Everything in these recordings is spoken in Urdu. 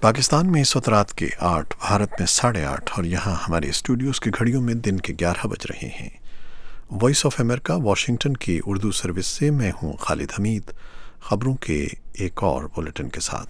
پاکستان میں اس وقت رات کے 8، بھارت میں 8:30 اور یہاں ہمارے اسٹوڈیوز کی گھڑیوں میں دن کے 11 بج رہے ہیں۔ وائس آف امریکہ واشنگٹن کی اردو سروس سے میں ہوں خالد حمید، خبروں کے ایک اور بلیٹن کے ساتھ۔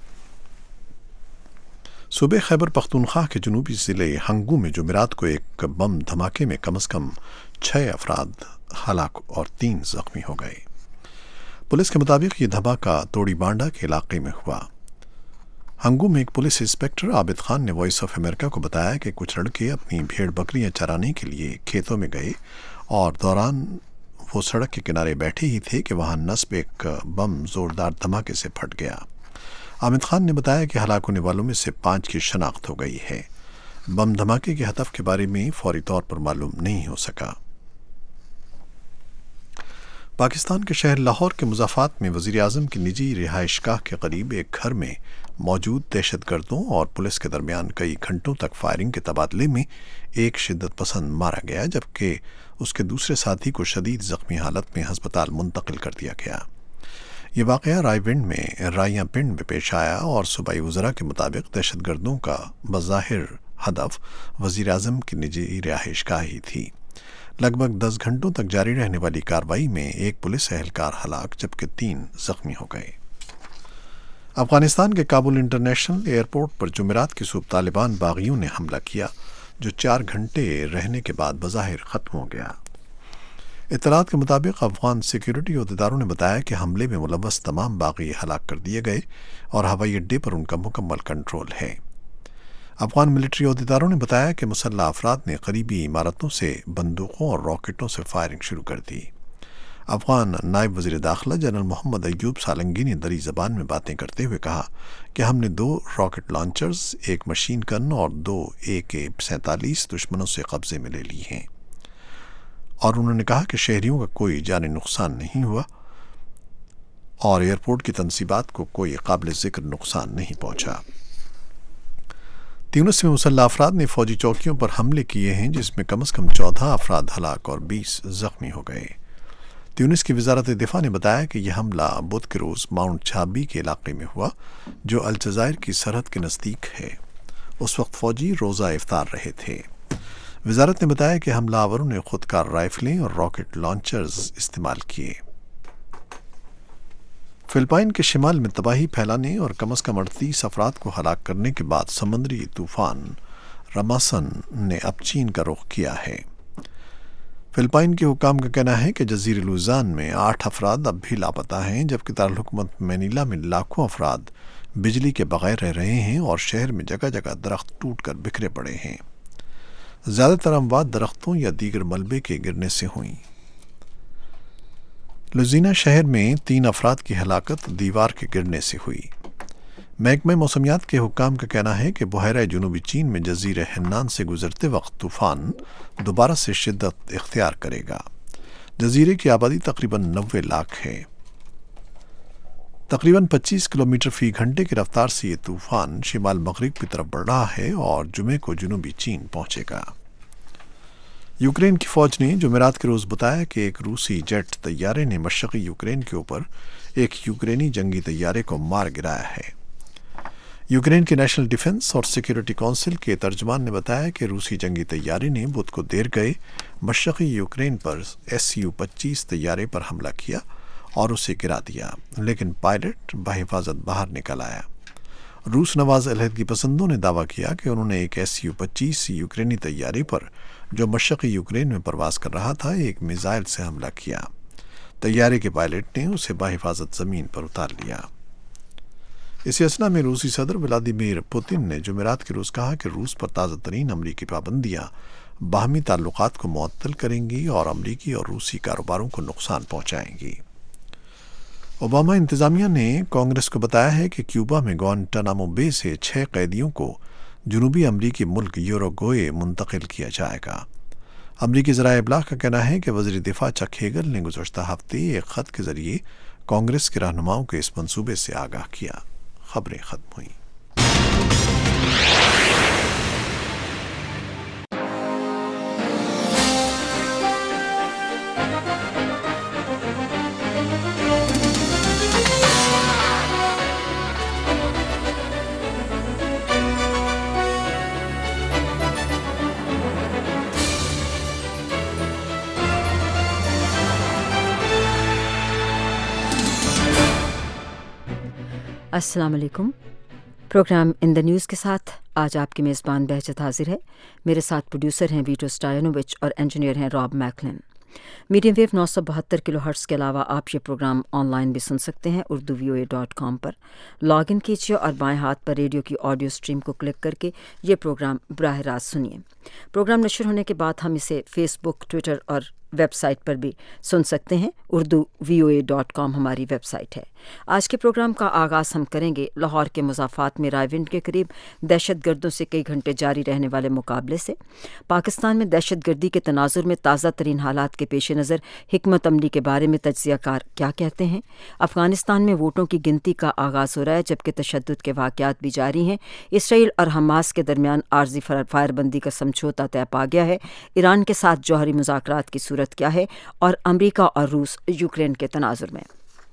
صوبے خیبر پختونخوا کے جنوبی ضلع ہنگو میں جمعرات کو ایک بم دھماکے میں کم از کم 6 افراد ہلاک اور 3 زخمی ہو گئے۔ پولیس کے مطابق یہ دھماکہ توڑی بانڈا کے علاقے میں ہوا۔ ہنگو میں ایک پولیس انسپکٹر عابد خان نے وائس آف امریکہ کو بتایا کہ کچھ لڑکے اپنی بھیڑ بکریاں چرانے کے لیے کھیتوں میں گئے اور دوران وہ سڑک کے کنارے بیٹھے ہی تھے کہ وہاں نصب ایک بم زوردار دھماکے سے پھٹ گیا۔ عابد خان نے بتایا کہ ہلاک ہونے والوں میں سے 5 کی شناخت ہو گئی ہے۔ بم دھماکے کے ہدف کے بارے میں فوری طور پر معلوم نہیں ہو سکا۔ پاکستان کے شہر لاہور کے مضافات میں وزیر اعظم کی نجی رہائش گاہ کے قریب ایک گھر میں موجود دہشت گردوں اور پولیس کے درمیان کئی گھنٹوں تک فائرنگ کے تبادلے میں ایک شدت پسند مارا گیا، جبکہ اس کے دوسرے ساتھی کو شدید زخمی حالت میں ہسپتال منتقل کر دیا گیا۔ یہ واقعہ رائیاں پنڈ میں پیش آیا اور صوبائی وزراء کے مطابق دہشت گردوں کا بظاہر ہدف وزیر اعظم کی نجی رہائش گاہ ہی تھی۔ لگ بھگ 10 گھنٹوں تک جاری رہنے والی کارروائی میں ایک پولیس اہلکار ہلاک جبکہ 3 زخمی ہو گئے۔ افغانستان کے کابل انٹرنیشنل ایئرپورٹ پر جمعرات کی صبح طالبان باغیوں نے حملہ کیا جو 4 گھنٹے رہنے کے بعد بظاہر ختم ہو گیا۔ اطلاعات کے مطابق افغان سیکیورٹی عہدیداروں نے بتایا کہ حملے میں ملوث تمام باغی ہلاک کر دیے گئے اور ہوائی اڈے پر ان کا مکمل کنٹرول ہے۔ افغان ملٹری عہدیداروں نے بتایا کہ مسلح افراد نے قریبی عمارتوں سے بندوقوں اور راکٹوں سے فائرنگ شروع کر دی۔ افغان نائب وزیر داخلہ جنرل محمد ایوب سالنگی نے دری زبان میں باتیں کرتے ہوئے کہا کہ ہم نے 2 راکٹ لانچرز، 1 مشین گن اور 2 AK-47 دشمنوں سے قبضے میں لے لی ہیں، اور انہوں نے کہا کہ شہریوں کا کوئی جانی نقصان نہیں ہوا اور ایئرپورٹ کی تنصیبات کو کوئی قابل ذکر نقصان نہیں پہنچا۔ تیونس میں مسلح افراد نے فوجی چوکیوں پر حملے کیے ہیں جس میں کم از کم 14 افراد ہلاک اور 20 زخمی ہو گئے۔ تیونس کی وزارت دفاع نے بتایا کہ یہ حملہ بدھ کے روز ماؤنٹ چھابی کے علاقے میں ہوا جو الجزائر کی سرحد کے نزدیک ہے۔ اس وقت فوجی روزہ افطار رہے تھے۔ وزارت نے بتایا کہ حملہ آوروں نے خودکار رائفلیں اور راکٹ لانچرز استعمال کیے۔ فلپائن کے شمال میں تباہی پھیلانے اور کم از کم 38 افراد کو ہلاک کرنے کے بعد سمندری طوفان راماسن نے اب چین کا رخ کیا ہے۔ فلپائن کے حکام کا کہنا ہے کہ جزیرے لوزان میں 8 افراد اب بھی لاپتہ ہیں، جبکہ دارالحکومت مینیلا میں لاکھوں افراد بجلی کے بغیر رہ رہے ہیں اور شہر میں جگہ جگہ درخت ٹوٹ کر بکھرے پڑے ہیں۔ زیادہ تر اموات درختوں یا دیگر ملبے کے گرنے سے ہوئیں۔ لوزینا شہر میں 3 افراد کی ہلاکت دیوار کے گرنے سے ہوئی۔ محکمہ موسمیات کے حکام کا کہنا ہے کہ بحیرہ جنوبی چین میں جزیرہ ہنان سے گزرتے وقت طوفان دوبارہ سے شدت اختیار کرے گا۔ جزیرے کی آبادی تقریباً 90 لاکھ ہے۔ تقریباً 25 کلومیٹر فی گھنٹے کی رفتار سے یہ طوفان شمال مغرب کی طرف بڑھ رہا ہے اور جمعے کو جنوبی چین پہنچے گا۔ یوکرین کی فوج نے جمعرات کے روز بتایا کہ ایک روسی جیٹ طیارے نے مشرقی یوکرین کے اوپر ایک یوکرینی جنگی طیارے کو مار گرایا ہے۔ یوکرین کے نیشنل ڈیفنس اور سیکیورٹی کونسل کے ترجمان نے بتایا کہ روسی جنگی طیارے نے بدھ کو دیر گئے مشرقی یوکرین پر Su-25 طیارے پر حملہ کیا اور اسے گرا دیا، لیکن پائلٹ بحفاظت باہر نکل آیا۔ روس نواز علیحدگی پسندوں نے دعویٰ کیا کہ انہوں نے ایک Su-25 یوکرینی طیارے پر جو مشرقی یوکرین میں پرواز کر رہا تھا ایک میزائل سے حملہ کیا۔ طیارے کے پائلٹ نے اسے بحفاظت زمین پر اتار لیا۔ اسی اثنا میں روسی صدر ولادیمیر پوتن نے جمعرات کے روز کہا کہ روس پر تازہ ترین امریکی پابندیاں باہمی تعلقات کو معطل کریں گی اور امریکی اور روسی کاروباروں کو نقصان پہنچائیں گی۔ اوباما انتظامیہ نے کانگریس کو بتایا ہے کہ کیوبا میں گوانٹانامو بے سے 6 قیدیوں کو جنوبی امریکی ملک یوروگوئے منتقل کیا جائے گا۔ امریکی ذرائع ابلاغ کا کہنا ہے کہ وزیر دفاع چک ہیگل نے گزشتہ ہفتے ایک خط کے ذریعے کانگریس کے رہنماؤں کے اس منصوبے سے آگاہ کیا۔ خبریں ختم ہوئیں۔ अस्सलाम वालेकुम। प्रोग्राम इन द न्यूज़ के साथ आज आपकी मेज़बान बहजत हाजिर है। मेरे साथ प्रोड्यूसर हैं वीटो स्टायनोविच और इंजीनियर हैं Rob McLean. Medium wave 972 kilohertz के अलावा आप ये प्रोग्राम ऑनलाइन भी सुन सकते हैं urduvoa.com पर। लॉग इन कीजिए और बाएं हाथ पर रेडियो की ऑडियो स्ट्रीम को क्लिक करके ये प्रोग्राम बराह रास्त सुनिए। प्रोग्राम नशर होने के बाद हम इसे फेसबुक, ट्विटर और वेबसाइट पर भी सुन सकते हैं। urduvoa.com हमारी वेबसाइट है। आज के प्रोग्राम का आगाज़ हम करेंगे लाहौर के मुज़ाफ़ात में रायविंड के करीब दहशत गर्दों से कई घंटे जारी रहने वाले मुकाबले से। पाकिस्तान में दहशत गर्दी के तनाजुर में ताज़ा तरीन हालात के पेश नज़र हिकमत अमली के बारे में तज्ज़ियाकार क्या कहते हैं। अफ़गानिस्तान में वोटों की गिनती का आगाज़ हो रहा है जबकि तशद्दुद के वाक़यात भी जारी हैं। इसराइल और हमास के दरमियान आर्ज़ी फायरबंदी का समझौता तय पा गया है। ईरान के साथ जौहरी मुज़ाकरात की सूरत क्या है और अमरीका और रूस यूक्रेन के तनाजुर में।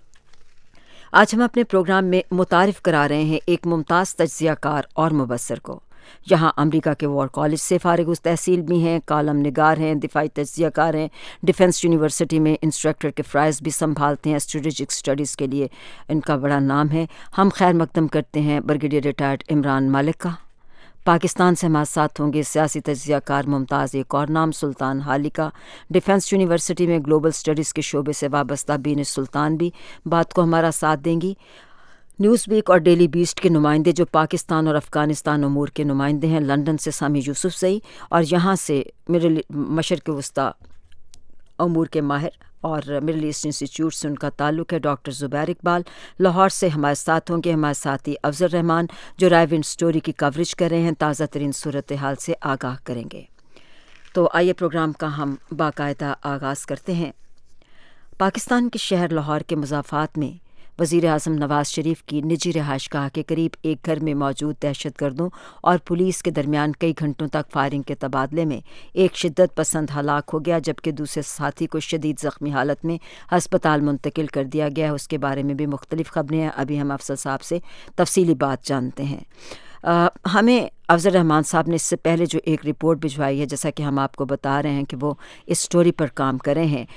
आज हम अपने प्रोग्राम में मुतारिफ करा रहे हैं एक मुमताज़ तज्ज़ियाकार और मुबस्सिर को। यहाँ अमरीका के वॉर कॉलेज से फारिग उस तहसील भी हैं, कालम निगार हैं, दिफाई तज्ज़ियाकार हैं, डिफेंस यूनिवर्सिटी में इंस्ट्रक्टर के फ़्राइज़ भी संभालते हैं। स्ट्रेटेजिक स्टडीज़ के लिए इनका बड़ा नाम है। हम खैर मकदम करते हैं ब्रिगेडियर रिटायर्ड इमरान मालिक का। पाकिस्तान से हमारे साथ होंगे सियासी तज्ज़ियाकार मुमताज़ एक और नाम सुल्तान हाली का। डिफेंस यूनिवर्सिटी में ग्लोबल स्टडीज़ के शोबे से वाबस्ता बीन सुल्तान भी बात को हमारा साथ देंगी। न्यूज़ वीक और डेली बीस्ट के नुमाइंदे जो पाकिस्तान और अफ़गानिस्तान उमूर के नुमाइंदे हैं, लंदन से सामी यूसुफ सई और यहाँ से मशरक़ वस्ता उमूर के माहिर और मिडल ईस्ट इंस्टीट्यूट से उनका ताल्लुक़ है डॉक्टर ज़ुबैर इकबाल। लाहौर से हमारे साथ होंगे हमारे साथी अफजल रहमान जो रायविंड स्टोरी की कवरेज कर रहे हैं, ताज़ा तरीन सूरत हाल से आगाह करेंगे। तो आइए प्रोग्राम का हम बाकायदा आगाज़ करते हैं। पाकिस्तान के शहर लाहौर के मुज़ाफ़ात में वज़ीर आज़म नवाज़ शरीफ की निजी रिहाइशगाह के करीब एक घर में मौजूद दहशत गर्दों और पुलिस के दरमियान कई घंटों तक फायरिंग के तबादले में एक शिद्दत पसंद हलाक हो गया जबकि दूसरे साथी को शदीद ज़ख्मी हालत में हस्पताल मुंतकिल कर दिया गया है। उसके बारे में भी मुख्तलिफ खबरें हैं। अभी हम अफसर साहब से तफसीली बात जानते हैं। हमें अफजल रहमान साहब ने इससे पहले जो एक रिपोर्ट भिजवाई है, जैसा कि हम आपको बता रहे हैं कि वो इस स्टोरी पर काम कर रहे हैं।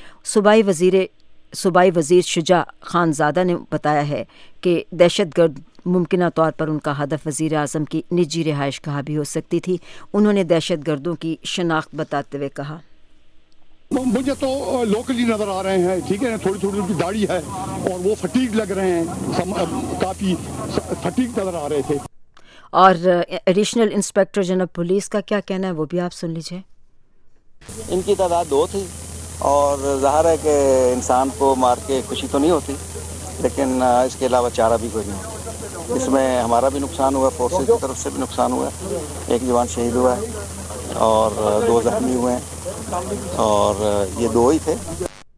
सूबाई वज़ीर शुजा खानज़ादा ने बताया है कि दहशतगर्द मुमकिना तौर पर उनका हदफ वज़ीर आज़म की निजी रिहाइशगाह भी हो सकती थी। उन्होंने दहशतगर्दों की शनाख्त बताते हुए कहा, मुझे तो लोकली नज़र आ रहे हैं, ठीक है, थोड़ी थोड़ी उनकी दाढ़ी है और वो फटीग लग रहे हैं, काफ़ी फटीग नज़र आ रहे थे। और एडिशनल इंस्पेक्टर जनरल पुलिस का क्या कहना है वो भी आप सुन लीजिए। इनकी तादाद 2 थी और ज़ाहिर है कि इंसान को मार के खुशी तो नहीं होती, लेकिन इसके अलावा चारा भी कोई नहीं। इसमें हमारा भी नुकसान हुआ, फोर्सेस की तरफ से भी नुकसान हुआ, एक जवान शहीद हुआ है और 2 ज़ख्मी हुए हैं और ये 2 ही थे।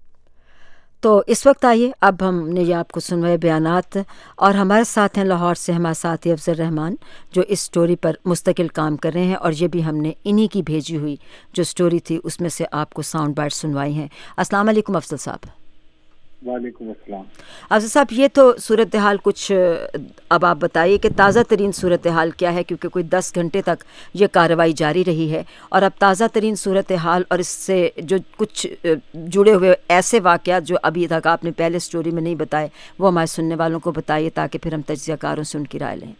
तो इस वक्त आइए अब हमने ये आपको सुनवाए बयानात और हमारे साथ हैं लाहौर से हमारे साथी अफजल रहमान जो इस स्टोरी पर मुस्तकिल काम कर रहे हैं और ये भी हमने इन्हीं की भेजी हुई जो स्टोरी थी उसमें से आपको साउंड बाइट सुनवाई हैं। अस्सलाम वालेकुम अफजल साहब। वालेकुम अस्सलाम। अफजल साहब, ये तो सूरत हाल कुछ अब आप बताइए कि ताज़ा तरीन सूरत हाल क्या है, क्योंकि कोई 10 घंटे तक ये कार्रवाई जारी रही है और अब ताज़ा तरीन सूरत हाल और इससे जो कुछ जुड़े हुए ऐसे वाक़यात जो अभी तक आपने पहले स्टोरी में नहीं बताए वो हमारे सुनने वालों को बताइए ताकि फिर हम तज्ज़ियाकारों से उनकी राय लें।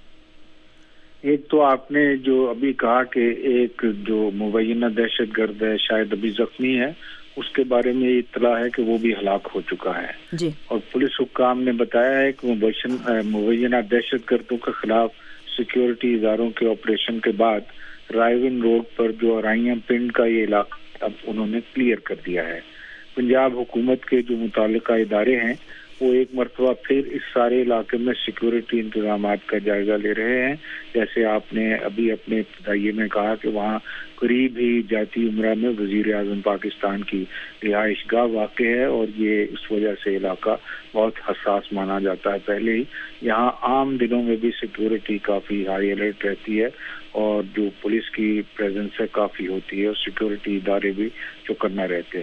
एक तो आपने जो अभी कहा कि एक जो मुबैना दहशतगर्द है शायद अभी जख्मी है, उसके बारे में इत्तला है कि वो भी हलाक हो चुका है जी। और पुलिस हुक्काम ने बताया है कि मुबैना दहशतगर्दों के खिलाफ सिक्योरिटी इदारों के ऑपरेशन के बाद रायविन रोड पर जो अराइया पिंड का ये इलाका अब उन्होंने क्लियर कर दिया है। पंजाब हुकूमत के जो मुताल्लिका इदारे हैं वो एक मरतबा फिर इस सारे इलाके में सिक्योरिटी इंतजामात का जायजा ले रहे हैं। जैसे आपने अभी अपने इब्तिदाई में कहा कि वहाँ करीब ही जाती उम्रा में वजीर आज़म पाकिस्तान की रिहाइशगाह वाक़ है और ये इस वजह से इलाका बहुत हसास माना जाता है। पहले ही यहाँ आम दिनों में भी सिक्योरिटी काफ़ी हाई अलर्ट रहती है और जो पुलिस की प्रेजेंस है काफ़ी होती है और सिक्योरिटी इदारे भी चौकन्ना रहते हैं।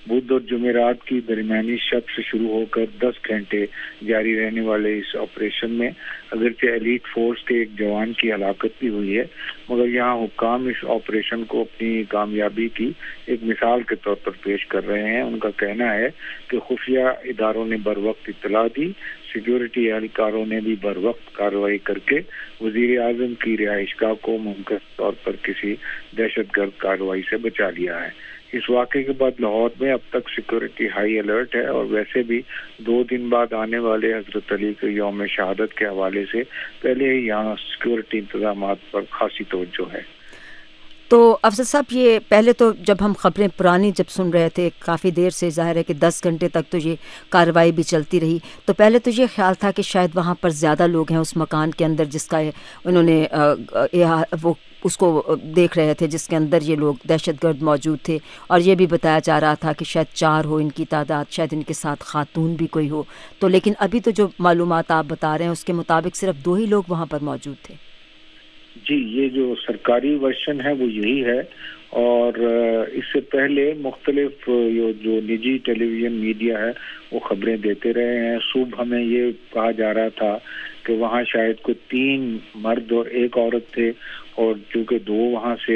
بدھ اور جمعرات کی درمیانی شب سے شروع ہو کر 10 گھنٹے جاری رہنے والے اس آپریشن میں اگرچہ ایلیٹ فورس کے ایک جوان کی ہلاکت بھی ہوئی ہے، مگر یہاں حکام اس آپریشن کو اپنی کامیابی کی ایک مثال کے طور پر پیش کر رہے ہیں۔ ان کا کہنا ہے کہ خفیہ اداروں نے بروقت اطلاع دی، سیکیورٹی اہلکاروں نے بھی بروقت کارروائی کر کے وزیر اعظم کی رہائش گاہ کو ممکنہ طور پر کسی دہشت گرد کارروائی سے بچا لیا ہے۔ اس واقعے کے بعد لاہور میں اب تک سیکیورٹی ہائی الرٹ ہے، اور ویسے بھی 2 دن بعد آنے والے حضرت علی کے یوم شہادت کے حوالے سے پہلے ہی یہاں سیکیورٹی انتظامات پر خاصی توجہ ہے۔ تو افضل صاحب، یہ پہلے تو جب ہم خبریں پرانی جب سن رہے تھے کافی دیر سے، ظاہر ہے کہ 10 گھنٹے تک تو یہ کارروائی بھی چلتی رہی، تو پہلے تو یہ خیال تھا کہ شاید وہاں پر زیادہ لوگ ہیں اس مکان کے اندر جس کا انہوں نے وہ اس کو دیکھ رہے تھے، جس کے اندر یہ لوگ دہشت گرد موجود تھے، اور یہ بھی بتایا جا رہا تھا کہ شاید 4 ہو ان کی تعداد، شاید ان کے ساتھ خاتون بھی کوئی ہو، تو لیکن ابھی تو جو معلومات آپ بتا رہے ہیں اس کے مطابق صرف 2 ہی لوگ وہاں پر موجود تھے۔ جی، یہ جو سرکاری ورژن ہے وہ یہی ہے، اور اس سے پہلے مختلف جو نجی ٹیلی ویژن میڈیا ہے وہ خبریں دیتے رہے ہیں۔ صبح ہمیں یہ کہا جا رہا تھا کہ وہاں شاید کوئی 3 مرد اور 1 عورت تھے، اور چونکہ 2 وہاں سے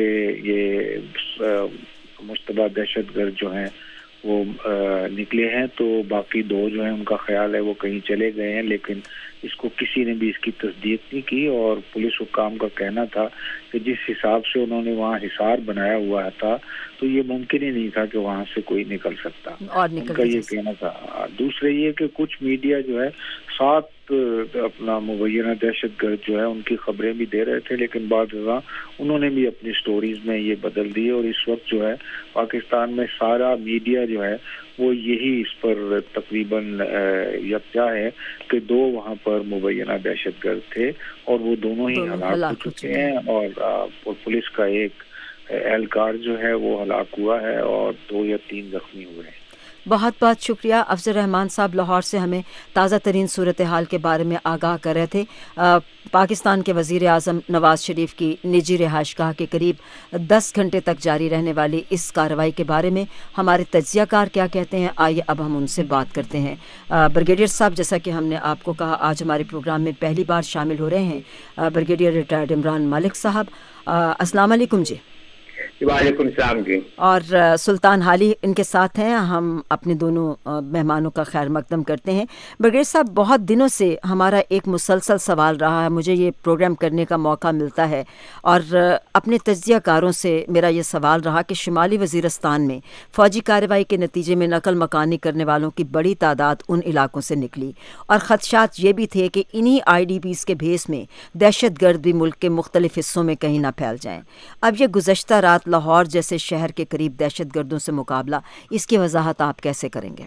یہ مشتبہ دہشت گرد جو ہیں وہ نکلے ہیں، تو باقی 2 جو ہیں ان کا خیال ہے وہ کہیں چلے گئے ہیں، لیکن اس کو کسی نے بھی اس کی تصدیق نہیں کی۔ اور پولیس حکام کا کہنا تھا کہ جس حساب سے انہوں نے وہاں حصار بنایا ہوا تھا تو یہ ممکن ہی نہیں تھا کہ وہاں سے کوئی نکل سکتا، ان کا یہ کہنا تھا۔ دوسرے یہ کہ کچھ میڈیا جو ہے 7 اپنا مبینہ دہشت گرد جو ہے ان کی خبریں بھی دے رہے تھے، لیکن بعد ازاں انہوں نے بھی اپنی سٹوریز میں یہ بدل دی، اور اس وقت جو ہے پاکستان میں سارا میڈیا جو ہے وہ یہی اس پر تقریباً یکجا ہے کہ 2 وہاں پر مبینہ دہشت گرد تھے، اور وہ دونوں ہی ہلاک ہو چکے ہیں، اور پولیس کا ایک اہلکار جو ہے وہ ہلاک ہوا ہے، اور 2 یا 3 زخمی ہوئے ہیں۔ بہت بہت شکریہ افضل رحمان صاحب، لاہور سے ہمیں تازہ ترین صورتحال کے بارے میں آگاہ کر رہے تھے۔ پاکستان کے وزیر اعظم نواز شریف کی نجی رہائش گاہ کے قریب 10 گھنٹے تک جاری رہنے والی اس کارروائی کے بارے میں ہمارے تجزیہ کار کیا کہتے ہیں، آئیے اب ہم ان سے بات کرتے ہیں۔ بریگیڈیئر صاحب، جیسا کہ ہم نے آپ کو کہا، آج ہمارے پروگرام میں پہلی بار شامل ہو رہے ہیں بریگیڈیئر ریٹائرڈ عمران مالک صاحب۔ السلام علیکم جی۔ وعلیکم السلام جی۔ اور سلطان حالی ان کے ساتھ ہیں۔ ہم اپنے دونوں مہمانوں کا خیر مقدم کرتے ہیں۔ بریگیڈیئر صاحب، بہت دنوں سے ہمارا ایک مسلسل سوال رہا ہے، مجھے یہ پروگرام کرنے کا موقع ملتا ہے، اور اپنے تجزیہ کاروں سے میرا یہ سوال رہا کہ شمالی وزیرستان میں فوجی کارروائی کے نتیجے میں نقل مکانی کرنے والوں کی بڑی تعداد ان علاقوں سے نکلی، اور خدشات یہ بھی تھے کہ انہی IDPs کے بھیس میں دہشت گرد بھی ملک کے مختلف حصوں میں کہیں نہ پھیل جائیں۔ اب یہ گزشتہ رات لاہور جیسے شہر کے قریب دہشت گردوں سے مقابلہ، اس کی وضاحت آپ کیسے کریں گے؟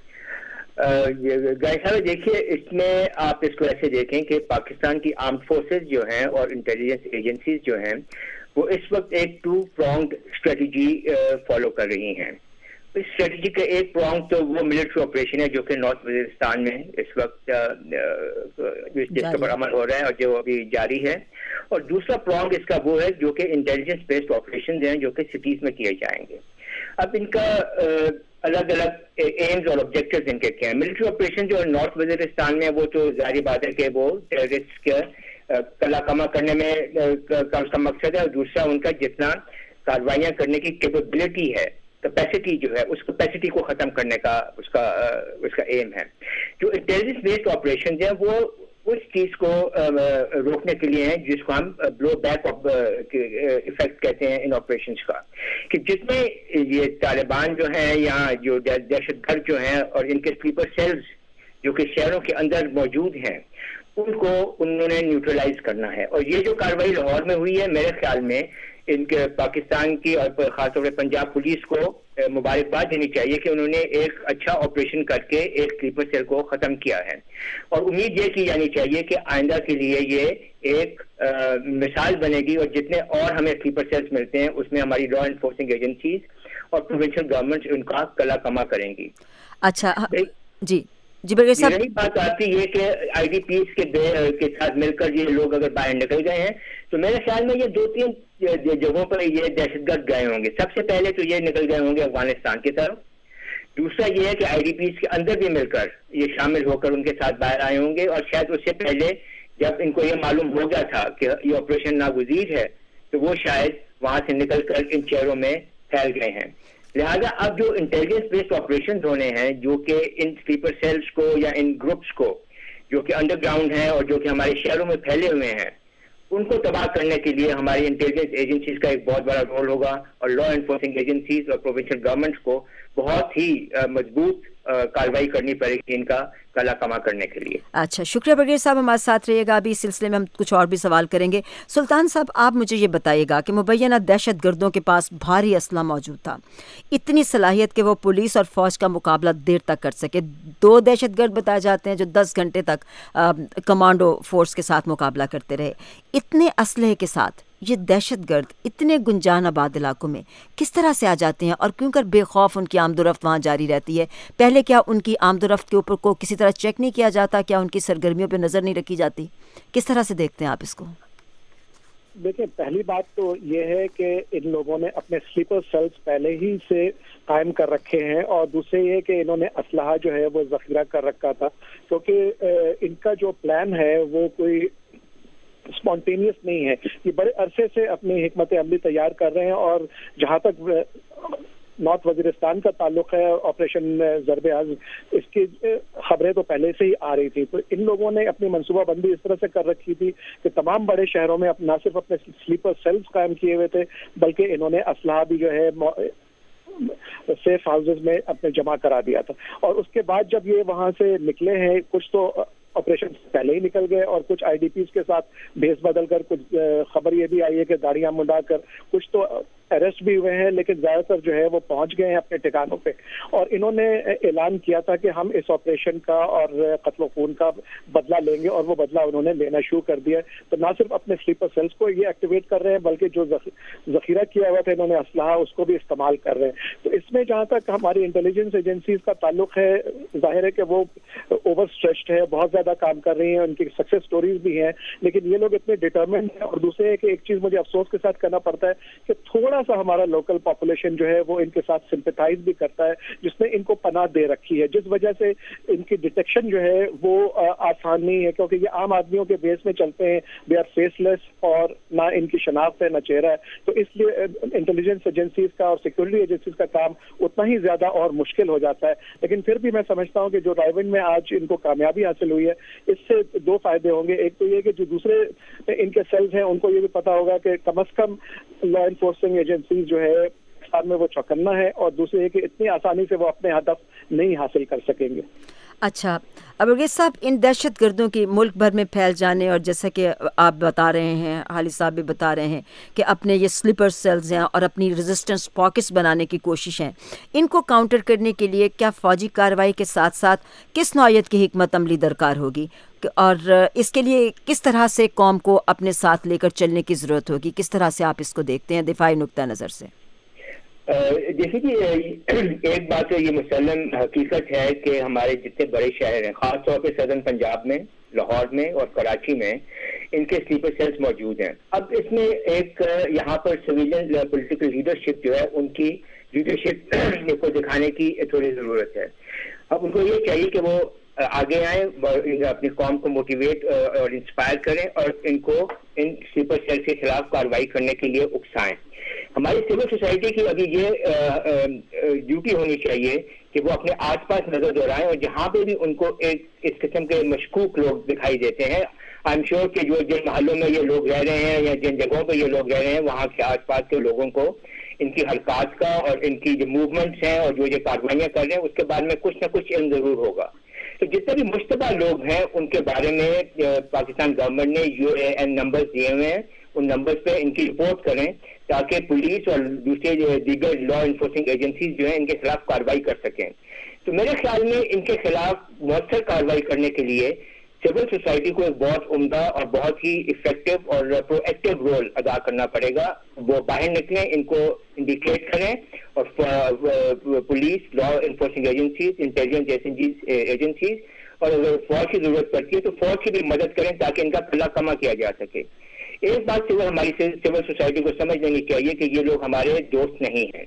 گائے صاحب، دیکھیے، اس میں آپ اس کو ایسے دیکھیں کہ پاکستان کی آرمڈ فورسز جو ہیں اور انٹیلیجنس ایجنسیز جو ہیں وہ اس وقت ایک 2 pronged اسٹریٹجی فالو کر رہی ہیں۔ اس اسٹریٹجی کا ایک پرانگ تو وہ ملٹری آپریشن ہے جو کہ نارتھ وزیرستان میں اس وقت جس کے پر عمل ہو رہا ہے اور جو ابھی جاری ہے، اور دوسرا پرانگ اس کا وہ ہے جو کہ انٹیلیجنس بیسڈ آپریشن ہیں جو کہ سٹیز میں کیے جائیں گے۔ اب ان کا الگ الگ ایمز اور آبجیکٹیوز ان کے کیا ہیں۔ ملٹری آپریشن جو نارتھ وزیرستان میں وہ تو ظاہری بات ہے کہ وہ ٹیررسٹ کے کلا کما کرنے میں کا اس کا مقصد ہے، اور دوسرا ان کا جتنا کاروائیاں کرنے کی کیپیبلٹی ہے، کیپیسٹی جو ہے، اس کیپیسٹی کو ختم کرنے کا اس کا ایم ہے۔ جو انٹیلیجنس بیسڈ آپریشن ہیں وہ اس چیز کو روکنے کے لیے ہیں جس کو ہم بلو بیک افیکٹ کہتے ہیں ان آپریشنز کا، کہ جتنے یہ طالبان جو ہیں یا جو دہشت گرد جو ہیں اور ان کے سلیپر سیلز جو کہ شہروں کے اندر موجود ہیں، ان کو انہوں نے نیوٹرلائز کرنا ہے۔ اور یہ جو کارروائی لاہور میں ہوئی ہے، میرے خیال میں ان کے پاکستان کی اور خاص طور پہ پنجاب پولیس کو مبارکباد دینی چاہیے کہ انہوں نے ایک اچھا آپریشن کر کے ایک سلیپر سیل کو ختم کیا ہے، اور امید یہ کی جانی چاہیے کہ آئندہ کے لیے یہ ایک مثال بنے گی، اور جتنے اور ہمیں سلیپر سیلز ملتے ہیں اس میں ہماری لا انفورسنگ ایجنسیز اور پروونشل گورنمنٹ ان کا کلا کما کریں گی۔ اچھا جی بریگیڈیئر صاحب، یہی بات آتی ہے کہ IDPs کے ساتھ مل کر یہ لوگ اگر باہر نکل گئے ہیں تو میرے خیال میں یہ 2-3 جگہوں پر یہ دہشت گرد گئے ہوں گے۔ سب سے پہلے تو یہ نکل گئے ہوں گے افغانستان کی طرف، دوسرا یہ ہے کہ IDPs کے اندر بھی مل کر یہ شامل ہو کر ان کے ساتھ باہر آئے ہوں گے، اور شاید اس سے پہلے جب ان کو یہ معلوم ہو گیا تھا کہ یہ آپریشن ناگزیر ہے تو وہ شاید وہاں سے نکل کر ان شہروں میں پھیل گئے ہیں. لہذا اب جو انٹیلیجنس بیسڈ آپریشن ہونے ہیں جو کہ ان سلیپر سیلز کو یا ان گروپس کو جو کہ انڈر گراؤنڈ ہیں اور جو کہ ہمارے شہروں میں پھیلے ہوئے ہیں ان کو تباہ کرنے کے لیے ہماری انٹیلیجنس ایجنسیز کا ایک بہت بڑا رول ہوگا، اور لا انفورسنگ ایجنسیز اور پروونشل گورنمنٹس کو بہت ہی مضبوط کارروائی کرنی پڑے گی ان کا کلا کما کرنے کے لیے. اچھا، شکریہ برگیڈیئر صاحب، ہمارے ساتھ رہیے گا. ابھی اس سلسلے میں ہم کچھ اور بھی سوال کریں گے. سلطان صاحب، آپ مجھے یہ بتائیے گا کہ مبینہ دہشت گردوں کے پاس بھاری اسلحہ موجود تھا، اتنی صلاحیت کہ وہ پولیس اور فوج کا مقابلہ دیر تک کر سکے. 2 دہشت گرد بتائے جاتے ہیں جو 10 گھنٹے تک کمانڈو فورس کے ساتھ مقابلہ کرتے رہے. اتنے اسلحے کے ساتھ یہ دہشت گرد اتنے گنجان آباد علاقوں میں کس طرح سے آ جاتے ہیں، اور کیوں کر بے خوف ان کی آمد و رفت وہاں جاری رہتی ہے؟ پہلے کیا ان کی آمد و رفت کے اوپر کو کسی طرح چیک نہیں کیا جاتا؟ کیا ان کی سرگرمیوں پہ نظر نہیں رکھی جاتی؟ کس طرح سے دیکھتے ہیں آپ اس کو؟ دیکھیں، پہلی بات تو یہ ہے کہ ان لوگوں نے اپنے سلیپر سیلز پہلے ہی سے قائم کر رکھے ہیں، اور دوسرے یہ کہ انہوں نے اسلحہ جو ہے وہ ذخیرہ کر رکھا تھا، کیونکہ ان کا جو پلان ہے وہ کوئی اسپونٹینیس نہیں ہے. یہ بڑے عرصے سے اپنی حکمت عملی تیار کر رہے ہیں، اور جہاں تک نارتھ وزیرستان کا تعلق ہے، آپریشن ضرب عزم، اس کی خبریں تو پہلے سے ہی آ رہی تھی. تو ان لوگوں نے اپنی منصوبہ بندی اس طرح سے کر رکھی تھی کہ تمام بڑے شہروں میں نہ صرف اپنے سلیپر سیلز قائم کیے ہوئے تھے، بلکہ انہوں نے اسلحہ بھی جو ہے سیف ہاؤسز میں اپنے جمع کرا دیا تھا. اور اس کے بعد جب یہ وہاں سے نکلے ہیں، کچھ تو آپریشن پہلے ہی نکل گئے اور کچھ IDPs کے ساتھ بھیس بدل کر، کچھ خبر یہ بھی آئی ہے کہ داڑیاں منڈا کر کچھ تو اریسٹ بھی ہوئے ہیں، لیکن زیادہ تر جو ہے وہ پہنچ گئے ہیں اپنے ٹھکانوں پہ. اور انہوں نے اعلان کیا تھا کہ ہم اس آپریشن کا اور قتل و خون کا بدلہ لیں گے، اور وہ بدلہ انہوں نے لینا شروع کر دیا. تو نہ صرف اپنے سلیپر سیلز کو یہ ایکٹیویٹ کر رہے ہیں، بلکہ جو ذخیرہ کیا ہوا تھا انہوں نے اسلحہ، اس کو بھی استعمال کر رہے ہیں. تو اس میں جہاں تک ہماری انٹیلیجنس ایجنسیز کا تعلق ہے، ظاہر ہے کہ وہ اوور اسٹریچڈ ہے، بہت زیادہ کام کر رہی ہیں، ان کی سکسیس سٹوریز بھی ہیں، لیکن یہ لوگ اتنے ڈیٹرمنڈ ہیں. اور دوسرے ہے کہ ایک چیز مجھے افسوس کے ساتھ کرنا پڑتا ہے کہ تھوڑا سا ہمارا لوکل پاپولیشن جو ہے وہ ان کے ساتھ سمپیتھائز بھی کرتا ہے، جس نے ان کو پناہ دے رکھی ہے، جس وجہ سے ان کی ڈیٹیکشن جو ہے وہ آسان نہیں ہے، کیونکہ یہ عام آدمیوں کے بیس میں چلتے ہیں. دے آر فیس لیس، اور نہ ان کی شناخت ہے نہ چہرہ ہے. تو اس لیے انٹیلیجنس ایجنسیز کا اور سیکورٹی ایجنسیز کا کام اتنا ہی زیادہ اور مشکل ہو جاتا ہے. لیکن پھر بھی میں سمجھتا ہوں کہ جو رائیونڈ میں آج ان کو کامیابی حاصل ہوئی ہے، اس سے 2 فائدے ہوں گے. ایک تو یہ کہ جو دوسرے ان کے سیلز ہیں ان کو یہ بھی پتا ہوگا کہ کم از کم لا انفورسنگ ایجنسیز جو ہے میں وہ چوکنا ہے، اور دوسرے یہ کہ اتنی آسانی سے وہ اپنے ہدف نہیں حاصل کر سکیں گے. اچھا، ابرگیز صاحب، ان دہشت گردوں کی ملک بھر میں پھیل جانے، اور جیسا کہ آپ بتا رہے ہیں، حالی صاحب بھی بتا رہے ہیں کہ اپنے یہ سلیپر سیلز ہیں اور اپنی ریزسٹنس پاکٹس بنانے کی کوشش ہیں، ان کو کاؤنٹر کرنے کے لیے کیا فوجی کارروائی کے ساتھ ساتھ کس نوعیت کی حکمت عملی درکار ہوگی، اور اس کے لیے کس طرح سے قوم کو اپنے ساتھ لے کر چلنے کی ضرورت ہوگی؟ کس طرح سے آپ اس کو دیکھتے ہیں دفاعی نقطہ نظر سے؟ جیسے کہ ایک بات تو یہ مسلم حقیقت ہے کہ ہمارے جتنے بڑے شہر ہیں، خاص طور پہ سدرن پنجاب میں، لاہور میں اور کراچی میں، ان کے سلیپر سیلز موجود ہیں. اب اس میں ایک یہاں پر سویلین پولیٹیکل لیڈرشپ جو ہے، ان کی لیڈرشپ کو دکھانے کی تھوڑی ضرورت ہے. اب ان کو یہ چاہیے کہ وہ آگے آئیں، اپنی قوم کو موٹیویٹ اور انسپائر کریں، اور ان کو ان سلیپر سیل کے خلاف کارروائی کرنے کے لیے اکسائیں. ہماری سول سوسائٹی کی ابھی یہ ڈیوٹی ہونی چاہیے کہ وہ اپنے آس پاس نظر دوڑائیں، اور جہاں پہ بھی ان کو ایک اس قسم کے مشکوک لوگ دکھائی دیتے ہیں، آئی ایم شیور کہ جو جن محلوں میں یہ لوگ رہ رہے ہیں یا جن جگہوں پہ یہ لوگ رہ رہے ہیں، وہاں کے آس پاس کے لوگوں کو ان کی حرکات کا اور ان کی جو موومنٹس ہیں اور جو یہ کارروائیاں کر رہے ہیں، اس کے بارے میں کچھ نہ کچھ علم ضرور ہوگا. تو جتنے بھی مشتبہ لوگ ہیں ان کے بارے میں پاکستان گورنمنٹ نے UAN نمبرز دیے ہوئے ہیں، ان نمبرز پہ ان کی رپورٹ کریں تاکہ پولیس اور دوسرے دیگر لا انفورسنگ ایجنسیز جو ہیں ان کے خلاف کارروائی کر سکیں. تو میرے خیال میں ان کے خلاف مؤثر کارروائی کرنے کے لیے سول سوسائٹی کو ایک بہت عمدہ اور بہت ہی افیکٹو اور پرو ایکٹیو رول ادا کرنا پڑے گا. وہ باہر نکلیں، ان کو انڈیکیٹ کریں، اور police, law enforcing agencies, intelligence agencies, اور اگر فوج کی ضرورت پڑتی ہے تو فوج کی بھی مدد کریں تاکہ ان کا پلہ کما کیا جا سکے. ایک بات سے وہ ہماری سول سوسائٹی کو سمجھ لینی چاہیے کہ یہ لوگ ہمارے دوست نہیں ہیں.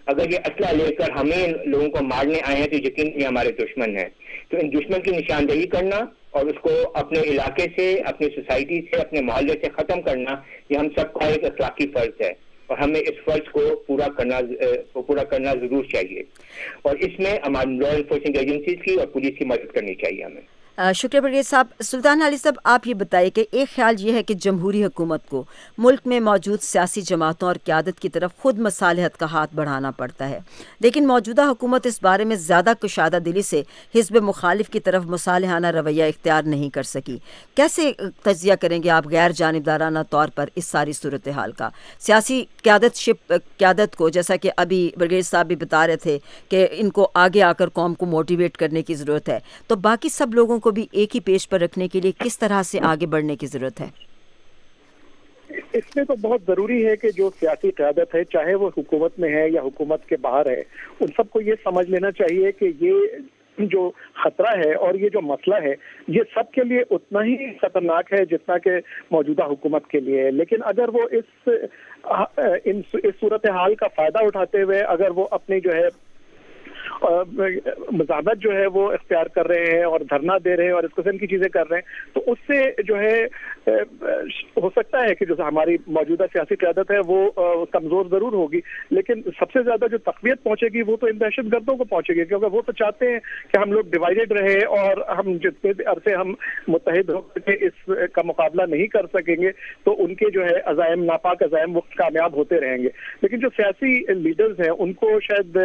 اگر یہ اسلحہ لے کر ہمیں لوگوں کو مارنے آئے ہیں تو یقیناً یہ ہمارے دشمن ہیں. تو ان دشمن کی نشاندہی کرنا اور اس کو اپنے علاقے سے، اپنی سوسائٹی سے، اپنے محلے سے ختم کرنا، یہ ہم سب کا ایک اخلاقی فرض ہے اور ہمیں اس فرض کو پورا کرنا ضرور چاہیے. اور اس میں ہماری لا انفورسنگ ایجنسیز کی اور پولیس کی مدد کرنی چاہیے ہمیں. شکریہ بریگیڈ صاحب. سلطان علی صاحب، آپ یہ بتائیے کہ ایک خیال یہ ہے کہ جمہوری حکومت کو ملک میں موجود سیاسی جماعتوں اور قیادت کی طرف خود مصالحت کا ہاتھ بڑھانا پڑتا ہے، لیکن موجودہ حکومت اس بارے میں زیادہ کشادہ دلی سے حزب مخالف کی طرف مصالحانہ رویہ اختیار نہیں کر سکی. کیسے تجزیہ کریں گے آپ غیر جانبدارانہ طور پر اس ساری صورتحال کا؟ سیاسی قیادت کو، جیسا کہ ابھی بریگیڈ صاحب بھی بتا رہے تھے کہ ان کو آگے آ کر قوم کو موٹیویٹ کرنے کی ضرورت ہے، تو باقی سب لوگوں کو بھی ایک ہی پیش پر رکھنے کے لیے کس طرح سے آگے بڑھنے کی ضرورت ہے؟ اس میں تو بہت ضروری ہے کہ جو سیاسی قیادت ہے، چاہے وہ حکومت میں ہے یا حکومت کے باہر ہے، ان سب کو یہ سمجھ لینا چاہیے کہ یہ جو خطرہ ہے اور یہ جو مسئلہ ہے یہ سب کے لیے اتنا ہی خطرناک ہے جتنا کہ موجودہ حکومت کے لیے ہے. لیکن اگر وہ اس صورتحال کا فائدہ اٹھاتے ہوئے اگر وہ اپنی جو ہے مزاحمت جو ہے وہ اختیار کر رہے ہیں اور دھرنا دے رہے ہیں اور اس قسم کی چیزیں کر رہے ہیں، تو اس سے جو ہے ہو سکتا ہے کہ جو ہماری موجودہ سیاسی قیادت ہے وہ کمزور ضرور ہوگی، لیکن سب سے زیادہ جو تقویت پہنچے گی وہ تو ان دہشت گردوں کو پہنچے گی، کیونکہ وہ تو چاہتے ہیں کہ ہم لوگ ڈیوائیڈڈ رہے اور ہم جتنے عرصے ہم متحد ہو کے اس کا مقابلہ نہیں کر سکیں گے تو ان کے جو ہے عزائم، ناپاک عزائم، وہ کامیاب ہوتے رہیں گے. لیکن جو سیاسی لیڈرز ہیں ان کو شاید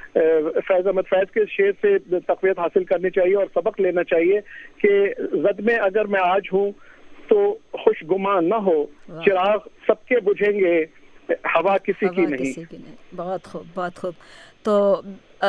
فیض احمد فیض کے شعر سے تقویت حاصل کرنی چاہیے اور سبق لینا چاہیے کہ زد میں اگر میں آج ہوں تو خوش گمان نہ ہو، چراغ سب کے بجھیں گے، ہوا کسی کی نہیں. بہت خوب، بہت خوب. تو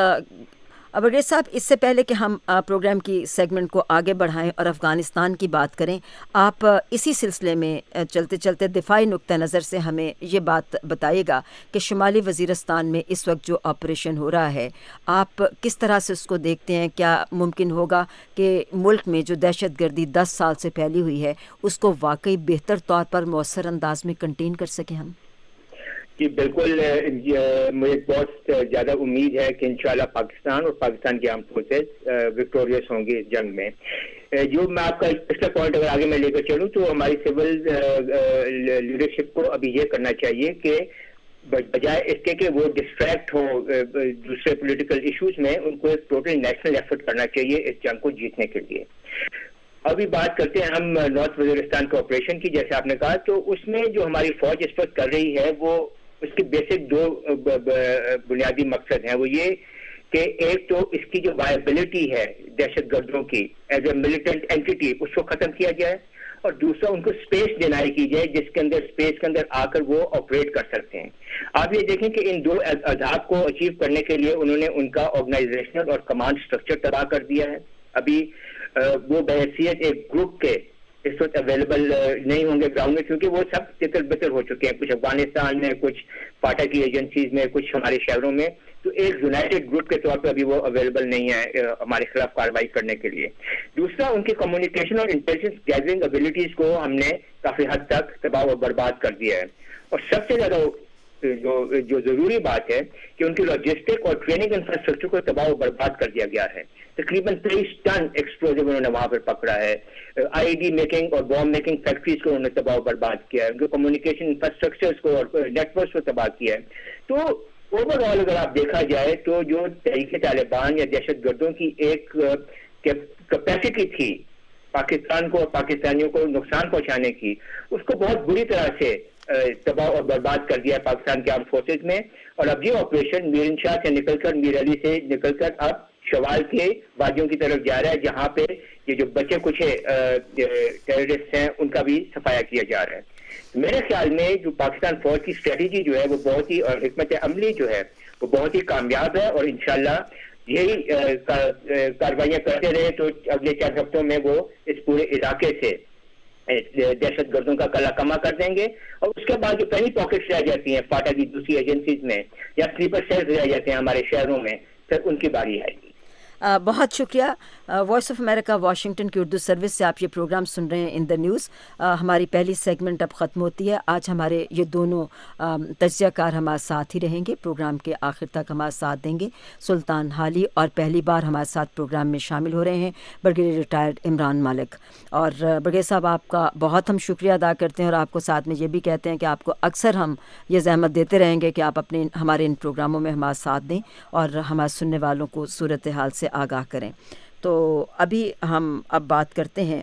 بریگیڈ صاحب، اس سے پہلے کہ ہم پروگرام کی سیگمنٹ کو آگے بڑھائیں اور افغانستان کی بات کریں، آپ اسی سلسلے میں چلتے چلتے دفاعی نقطہ نظر سے ہمیں یہ بات بتائیے گا کہ شمالی وزیرستان میں اس وقت جو آپریشن ہو رہا ہے، آپ کس طرح سے اس کو دیکھتے ہیں؟ کیا ممکن ہوگا کہ ملک میں جو دہشت گردی 10 سال سے پھیلی ہوئی ہے اس کو واقعی بہتر طور پر مؤثر انداز میں کنٹین کر سکیں ہم؟ جی بالکل، مجھے بہت زیادہ امید ہے کہ انشاءاللہ پاکستان اور پاکستان کی آرمڈ فورسز وکٹوریس ہوں گے اس جنگ میں. جو میں آپ کا پچھلا پوائنٹ اگر آگے میں لے کر چلوں تو ہماری سول لیڈرشپ کو ابھی یہ کرنا چاہیے کہ بجائے اس کے کہ وہ ڈسٹریکٹ ہوں دوسرے پولیٹیکل ایشوز میں، ان کو ایک ٹوٹل نیشنل ایفرٹ کرنا چاہیے اس جنگ کو جیتنے کے لیے. ابھی بات کرتے ہیں ہم نارتھ وزیرستان کے آپریشن کی، جیسے آپ نے کہا، تو اس میں جو ہماری فوج اس وقت کر رہی ہے وہ اس کی بیسک 2 بنیادی مقصد ہیں. وہ یہ کہ ایک تو اس کی جو وائبلٹی ہے دہشت گردوں کی ایز اے ملیٹنٹ اینٹی، اس کو ختم کیا جائے، اور دوسرا ان کو اسپیس ڈینائی کی جائے جس کے اندر اسپیس کے اندر آ کر وہ آپریٹ کر سکتے ہیں. آپ یہ دیکھیں کہ ان 2 اہداف کو اچیو کرنے کے لیے انہوں نے ان کا آرگنائزیشنل اور کمانڈ اسٹرکچر تباہ کر دیا ہے. ابھی وہ بحیثیت ایک گروپ کے اس وقت اویلیبل نہیں ہوں گے گراؤنڈ میں، کیونکہ وہ سب تتر بتر ہو چکے ہیں، کچھ افغانستان میں، کچھ فاٹا کی ایجنسیز میں، کچھ ہمارے شہروں میں. تو ایک یونائٹڈ گروپ کے طور پہ ابھی وہ اویلیبل نہیں ہے ہمارے خلاف کارروائی کرنے کے لیے. دوسرا، ان کی کمیونیکیشن اور انٹیلیجنس گیدرنگ ایبلٹیز کو ہم نے کافی حد تک تباہ و برباد کر دیا ہے. اور سب سے زیادہ جو ضروری بات ہے کہ ان کی لاجسٹک اور ٹریننگ انفراسٹرکچر کو تباہ و برباد کر دیا گیا ہے. تقریباً 23 ٹن ایکسپلوزیو انہوں نے وہاں پر پکڑا ہے. آئی ڈی میکنگ اور بام میکنگ فیکٹریز کو انہوں نے تباہ و برباد کیا ہے، ان کے کمیونیکیشن انفراسٹرکچرز کو اور نیٹ ورکس کو تباہ کیا ہے. تو اوور آل اگر آپ دیکھا جائے تو جو تحریک طالبان یا دہشت گردوں کی ایک کیپیسٹی تھی پاکستان کو اور پاکستانیوں کو نقصان پہنچانے کی، اس کو بہت بری طرح سے تباہ اور برباد کر دیا ہے پاکستان کے آرمڈ فورسز میں. اور اب یہ آپریشن میر انشاہ سے نکل کر، میر علی سے نکل کر اب شوال کے وادیوں کی طرف جا رہا ہے، جہاں پہ یہ جو بچے کچھ ٹیررسٹ ہیں ان کا بھی صفایا کیا جا رہا ہے. میرے خیال میں جو پاکستان فوج کی اسٹریٹجی جو ہے وہ بہت ہی، اور حکمت عملی جو ہے وہ بہت ہی کامیاب ہے، اور انشاءاللہ یہی کاروائیاں کرتے رہے تو اگلے 4 ہفتوں میں وہ اس پورے علاقے سے دہشت گردوں کا کلا کما کر دیں گے. اور اس کے بعد جو پہلی پاکٹس رہ جاتی ہیں فاٹا کی دوسری ایجنسیز میں یا سلیپر سیلز رہ جاتے ہیں ہمارے شہروں میں، پھر ان کی باری آئے گی. बहुत शुक्रिया। वॉइस ऑफ अमेरिका वाशिंगटन की उर्दू सर्विस से आप ये प्रोग्राम सुन रहे हैं इन द न्यूज़। हमारी पहली सेगमेंट अब ख़त्म होती है। आज हमारे ये दोनों तज्ज़ियाकार हमारे साथ ही रहेंगे, प्रोग्राम के आखिर तक हमारे साथ देंगे। सुल्तान हाली और पहली बार हमारे साथ प्रोग्राम में शामिल हो रहे हैं ब्रिगेडियर रिटायर्ड इमरान मालिक। और ब्रिगेडियर साहब, आपका बहुत हम शुक्रिया अदा करते हैं और आपको साथ में ये भी कहते हैं कि आपको अक्सर हम ये ज़हमत देते रहेंगे कि आप अपने हमारे इन प्रोग्रामों में हमारा साथ दें और हमारे सुनने वालों को सूरत हाल से आगाह करें। तो अभी हम अब बात करते हैं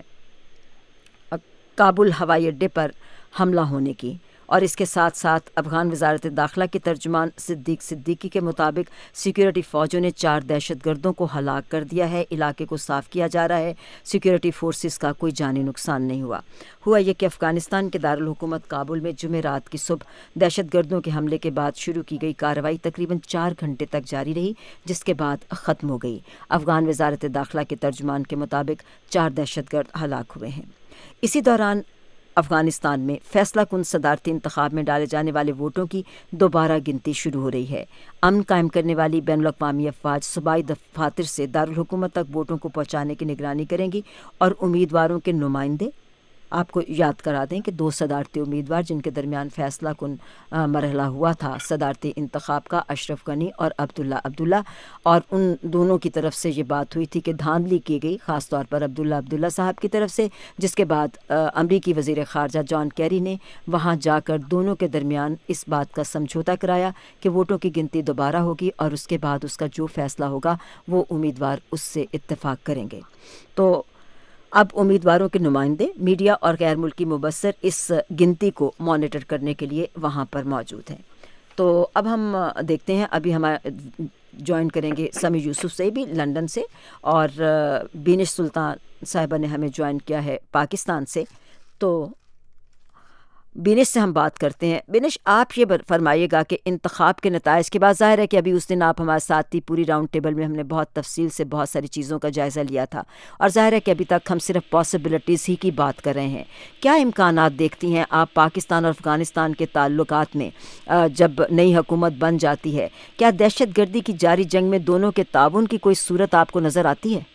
काबुल हवाई अड्डे पर हमला होने की, और इसके साथ साथ अफ़गान वज़ारत दाखिला के तर्जुमान सिद्दीक सिद्दीकी के मुताबिक सिक्योरिटी फ़ौजों ने 4 दहशतगर्दों को हलाक कर दिया है। इलाके को साफ़ किया जा रहा है। सिक्योरिटी फोर्सेस का कोई जानी नुकसान नहीं हुआ ये कि अफ़गानिस्तान के दारुल हुकूमत काबुल में जुमेरात की सुबह दहशतगर्दों के हमले के बाद शुरू की गई कार्रवाई तकरीबन 4 घंटे तक जारी रही, जिसके बाद ख़त्म हो गई। अफ़गान वज़ारत दाखिला के तर्जुमान के मुताबिक 4 दहशतगर्द हलाक हुए हैं। इसी दौरान अफ़गानिस्तान में फ़ैसला कुन सदारती इंतखाब में डाले जाने वाले वोटों की दोबारा गिनती शुरू हो रही है। अमन कायम करने वाली बैनुल-अक़वामी अफ़वाज सूबाई दफ़ातर से दारुल हुकूमत तक वोटों को पहुँचाने की निगरानी करेंगी और उम्मीदवारों के नुमाइंदे, आपको याद करा दें कि 2 सदारती उम्मीदवार जिनके दरमियान फ़ैसला कुन मरहला हुआ था सदारती इंतखाब का, अशरफ गनी और अब्दुल्ला, और उन दोनों की तरफ से ये बात हुई थी कि धांधली की गई, ख़ास तौर पर अब्दुल्ला साहब की तरफ से, जिसके बाद अमरीकी वज़ीर ख़ारजा जॉन कैरी ने वहाँ जाकर दोनों के दरमियान इस बात का समझौता कराया कि वोटों की गिनती दोबारा होगी और उसके बाद उसका जो फ़ैसला होगा वो उम्मीदवार उससे इत्तेफाक करेंगे। तो अब उम्मीदवारों के नुमाइंदे, मीडिया और गैर मुल्की मुबस्सर इस गिनती को मॉनिटर करने के लिए वहाँ पर मौजूद हैं। तो अब हम देखते हैं, अभी हमारे ज्वाइन करेंगे समी यूसुफ से भी लंदन से, और बिनिश सुल्तान साहिबा ने हमें ज्वाइन किया है पाकिस्तान से। तो बिनिश से हम बात करते हैं। बिनिश, आप ये फरमाइएगा कि इंतखाब के नताइज के बाद, ज़ाहिर है कि अभी उस दिन आप हमारे साथ थी, पूरी राउंड टेबल में हमने बहुत तफसील से बहुत सारी चीज़ों का जायज़ा लिया था, और ज़ाहिर है कि अभी तक हम सिर्फ पॉसिबिलिटीज़ ही की बात कर रहे हैं। क्या इम्कानात देखती हैं आप पाकिस्तान और अफ़गानिस्तान के ताल्लुकात में जब नई हुकूमत बन जाती है? क्या दहशत गर्दी की जारी जंग में दोनों के ताउन की कोई सूरत आपको नज़र आती है?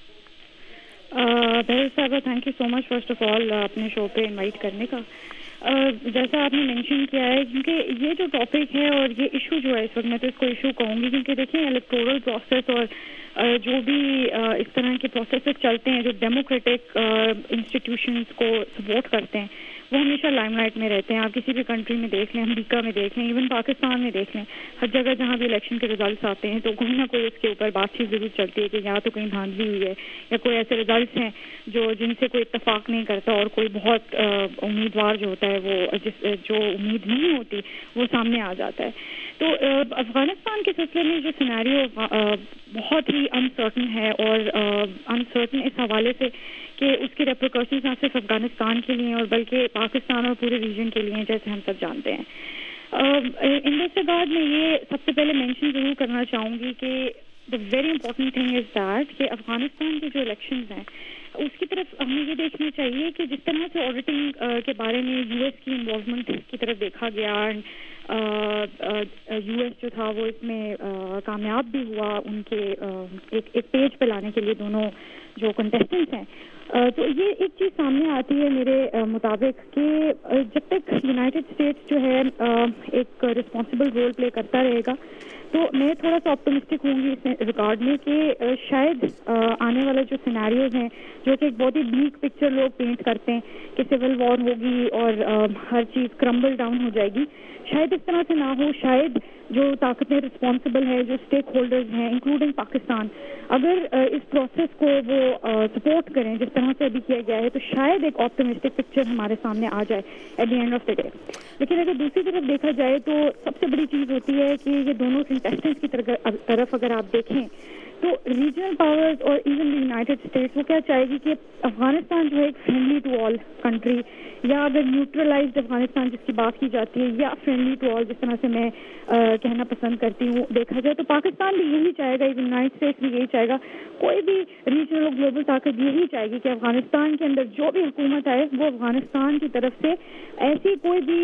Thank you so much first of all अपने शो पे इनवाइट करने का। जैसा आपने मेंशन किया है, क्योंकि ये जो टॉपिक है और ये इशू जो है इस वक्त, मैं तो इसको इशू कहूँगी, क्योंकि देखिए इलेक्टोरल प्रोसेस और जो भी इस तरह के प्रोसेस चलते हैं जो डेमोक्रेटिक इंस्टीट्यूशंस को सपोर्ट करते हैं, वो हमेशा लाइमलाइट में रहते हैं। आप किसी भी कंट्री में देख लें, अमेरिका में देख लें, इवन पाकिस्तान में देख लें, हर जगह जहाँ भी इलेक्शन के रिजल्ट्स आते हैं तो कोई ना कोई उसके ऊपर बातचीत ज़रूर चलती है कि या तो कहीं धांधली हुई है या कोई ऐसे रिजल्ट्स हैं जो जिनसे कोई इत्तेफाक नहीं करता, और कोई बहुत उम्मीदवार जो होता है वो जो उम्मीद नहीं होती वो सामने आ जाता है। तो अफ़गानिस्तान के सिलसिले में जो सिनेरियो बहुत ही अनसर्टन है, और अनसर्टन इस हवाले से कि उसके रेपरकशंस ना सिर्फ अफ़गानिस्तान के लिए और बल्कि पाकिस्तान और पूरे रीजन के लिए, जैसे हम सब जानते हैं। इन दिस रिगार्ड में ये सबसे पहले मेंशन ज़रूर करना चाहूँगी कि the very important thing is that कि अफ़गानिस्तान के जो इलेक्शंस हैं उसकी तरफ हमें ये देखना चाहिए कि जिस तरह से ऑडिटिंग के बारे में यूएस की इन्वॉल्वमेंट की तरफ देखा गया, यूएस जो था वो इसमें कामयाब भी हुआ उनके एक पेज पे लाने के लिए दोनों जो कंटेस्टेंट्स हैं। तो ये एक चीज़ सामने आती है मेरे मुताबिक कि जब तक यूनाइटेड स्टेट्स जो है एक रिस्पॉन्सिबल रोल प्ले करता रहेगा, तो मैं थोड़ा सा ऑप्टिमिस्टिक होंगी इस रिकॉर्ड में कि शायद आने वाला जो सिनेरियोज हैं, जो कि एक बहुत ही ब्लीक पिक्चर लोग पेंट करते हैं कि सिविल वॉर होगी और हर चीज़ क्रम्बल डाउन हो जाएगी, शायद इस तरह से ना हो। शायद जो ताकतें रिस्पॉन्सिबल है, जो स्टेक होल्डर्स हैं इंक्लूडिंग पाकिस्तान, अगर इस प्रोसेस को वो सपोर्ट करें जिस तरह से अभी किया गया है, तो शायद एक ऑप्टिमिस्टिक पिक्चर हमारे सामने आ जाए at the end of the day. लेकिन अगर दूसरी तरफ देखा जाए तो सबसे बड़ी चीज़ होती है कि ये दोनों कंटेस्टेंट्स की तरफ अगर आप देखें तो रीजनल पावर्स और इवन द यूनाइटेड स्टेट्स वो क्या चाहेगी कि अफगानिस्तान जो है एक फ्रेंडली टू ऑल कंट्री, या अगर न्यूट्रलाइज्ड अफगानिस्तान जिसकी बात की जाती है, या फ्रेंडली टू ऑल जिस तरह से मैं कहना पसंद करती हूँ देखा जाए, तो पाकिस्तान भी यही चाहेगा, यूनाइटेड स्टेट्स भी यही चाहेगा, कोई भी रीजनल और ग्लोबल ताकत यही चाहेगी कि अफगानिस्तान के अंदर जो भी हुकूमत आए वो अफगानिस्तान की तरफ से ऐसी कोई भी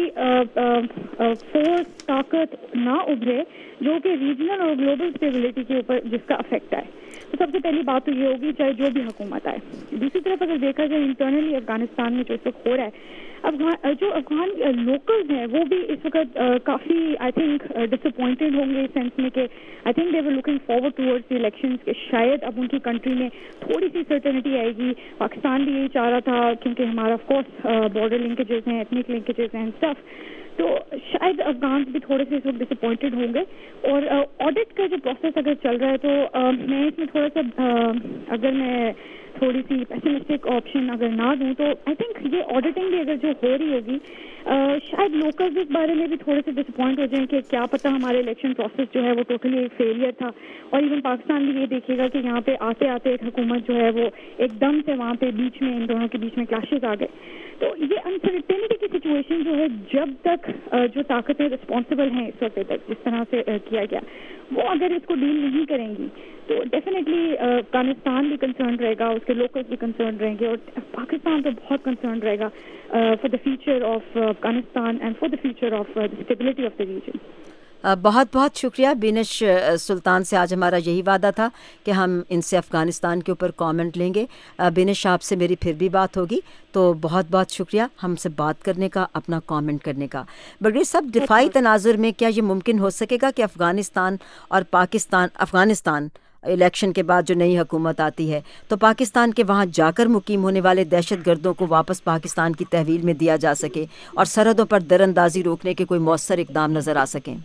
फोर्स ताकत ना उभरे जो कि रीजनल और ग्लोबल स्टेबिलिटी के ऊपर जिसका अफेक्ट सकता है। तो सबसे पहली बात तो ये होगी चाहे जो भी हुकूमत आए। दूसरी तरफ अगर देखा जाए इंटरनली अफगानिस्तान में जो इस वक्त हो रहा है, जो अफगान लोकल्स हैं वो भी इस वक्त काफ़ी आई थिंक डिसअपॉइंटेड होंगे इस सेंस में कि I think they were looking forward towards the elections कि शायद अब उनकी कंट्री में थोड़ी सी सर्टेनिटी आएगी। पाकिस्तान भी यही चाह रहा था क्योंकि हमारा ऑफ कोर्स बॉर्डर लिंकेजेस हैं, एथनिक लिंकेजेस हैं स्टफ, तो शायद अफगान भी थोड़े से इस वक्त डिसअपॉइंटेड होंगे। और ऑडिट का जो प्रोसेस अगर चल रहा है तो मैं इसमें थोड़ा सा अगर मैं थोड़ी सी पेसिमिस्टिक ऑप्शन अगर ना दूं तो आई थिंक ये ऑडिटिंग भी अगर जो हो रही होगी शायद लोकल्स इस बारे में भी थोड़े से डिसअपॉइंट हो जाएं कि क्या पता हमारे इलेक्शन प्रोसेस जो है वो टोटली एक फेलियर था। और इवन पाकिस्तान भी ये देखेगा कि यहाँ पे आते आते एक हुकूमत जो है वो एकदम से वहाँ पे बीच में इन दोनों के बीच में क्लैशेस आ गए। तो ये अनसर्टेनिटी की सिचुएशन जो है जब तक जो ताकतें रिस्पॉन्सिबल हैं इस वक्त तक जिस तरह से किया गया वो अगर इसको डील नहीं करेंगी तो डेफिनेटली अफगानिस्तान भी कंसर्न रहेगा, उसके लोकल्स भी कंसर्न रहेंगे और पाकिस्तान तो बहुत कंसर्न रहेगा for the future of Afghanistan and for the future of the stability of the region. बहुत बहुत शुक्रिया बिनिश सुल्तान से। आज हमारा यही वादा था कि हम इनसे अफ़गानिस्तान के ऊपर कमेंट लेंगे। बिनिश आपसे मेरी फिर भी बात होगी, तो बहुत बहुत शुक्रिया हमसे बात करने का, अपना कमेंट करने का। बगैर सब दिफाई तनाजुर में क्या ये मुमकिन हो सकेगा कि अफ़गानिस्तान और अफ़गानिस्तान इलेक्शन के बाद जो नई हुकूमत आती है तो पाकिस्तान के वहाँ जाकर मुकीम होने वाले दहशत गर्दों को वापस पाकिस्तान की तहवील में दिया जा सके और सरहदों पर दरअंदाजी रोकने के कोई मौसर इकदाम नज़र आ सकें?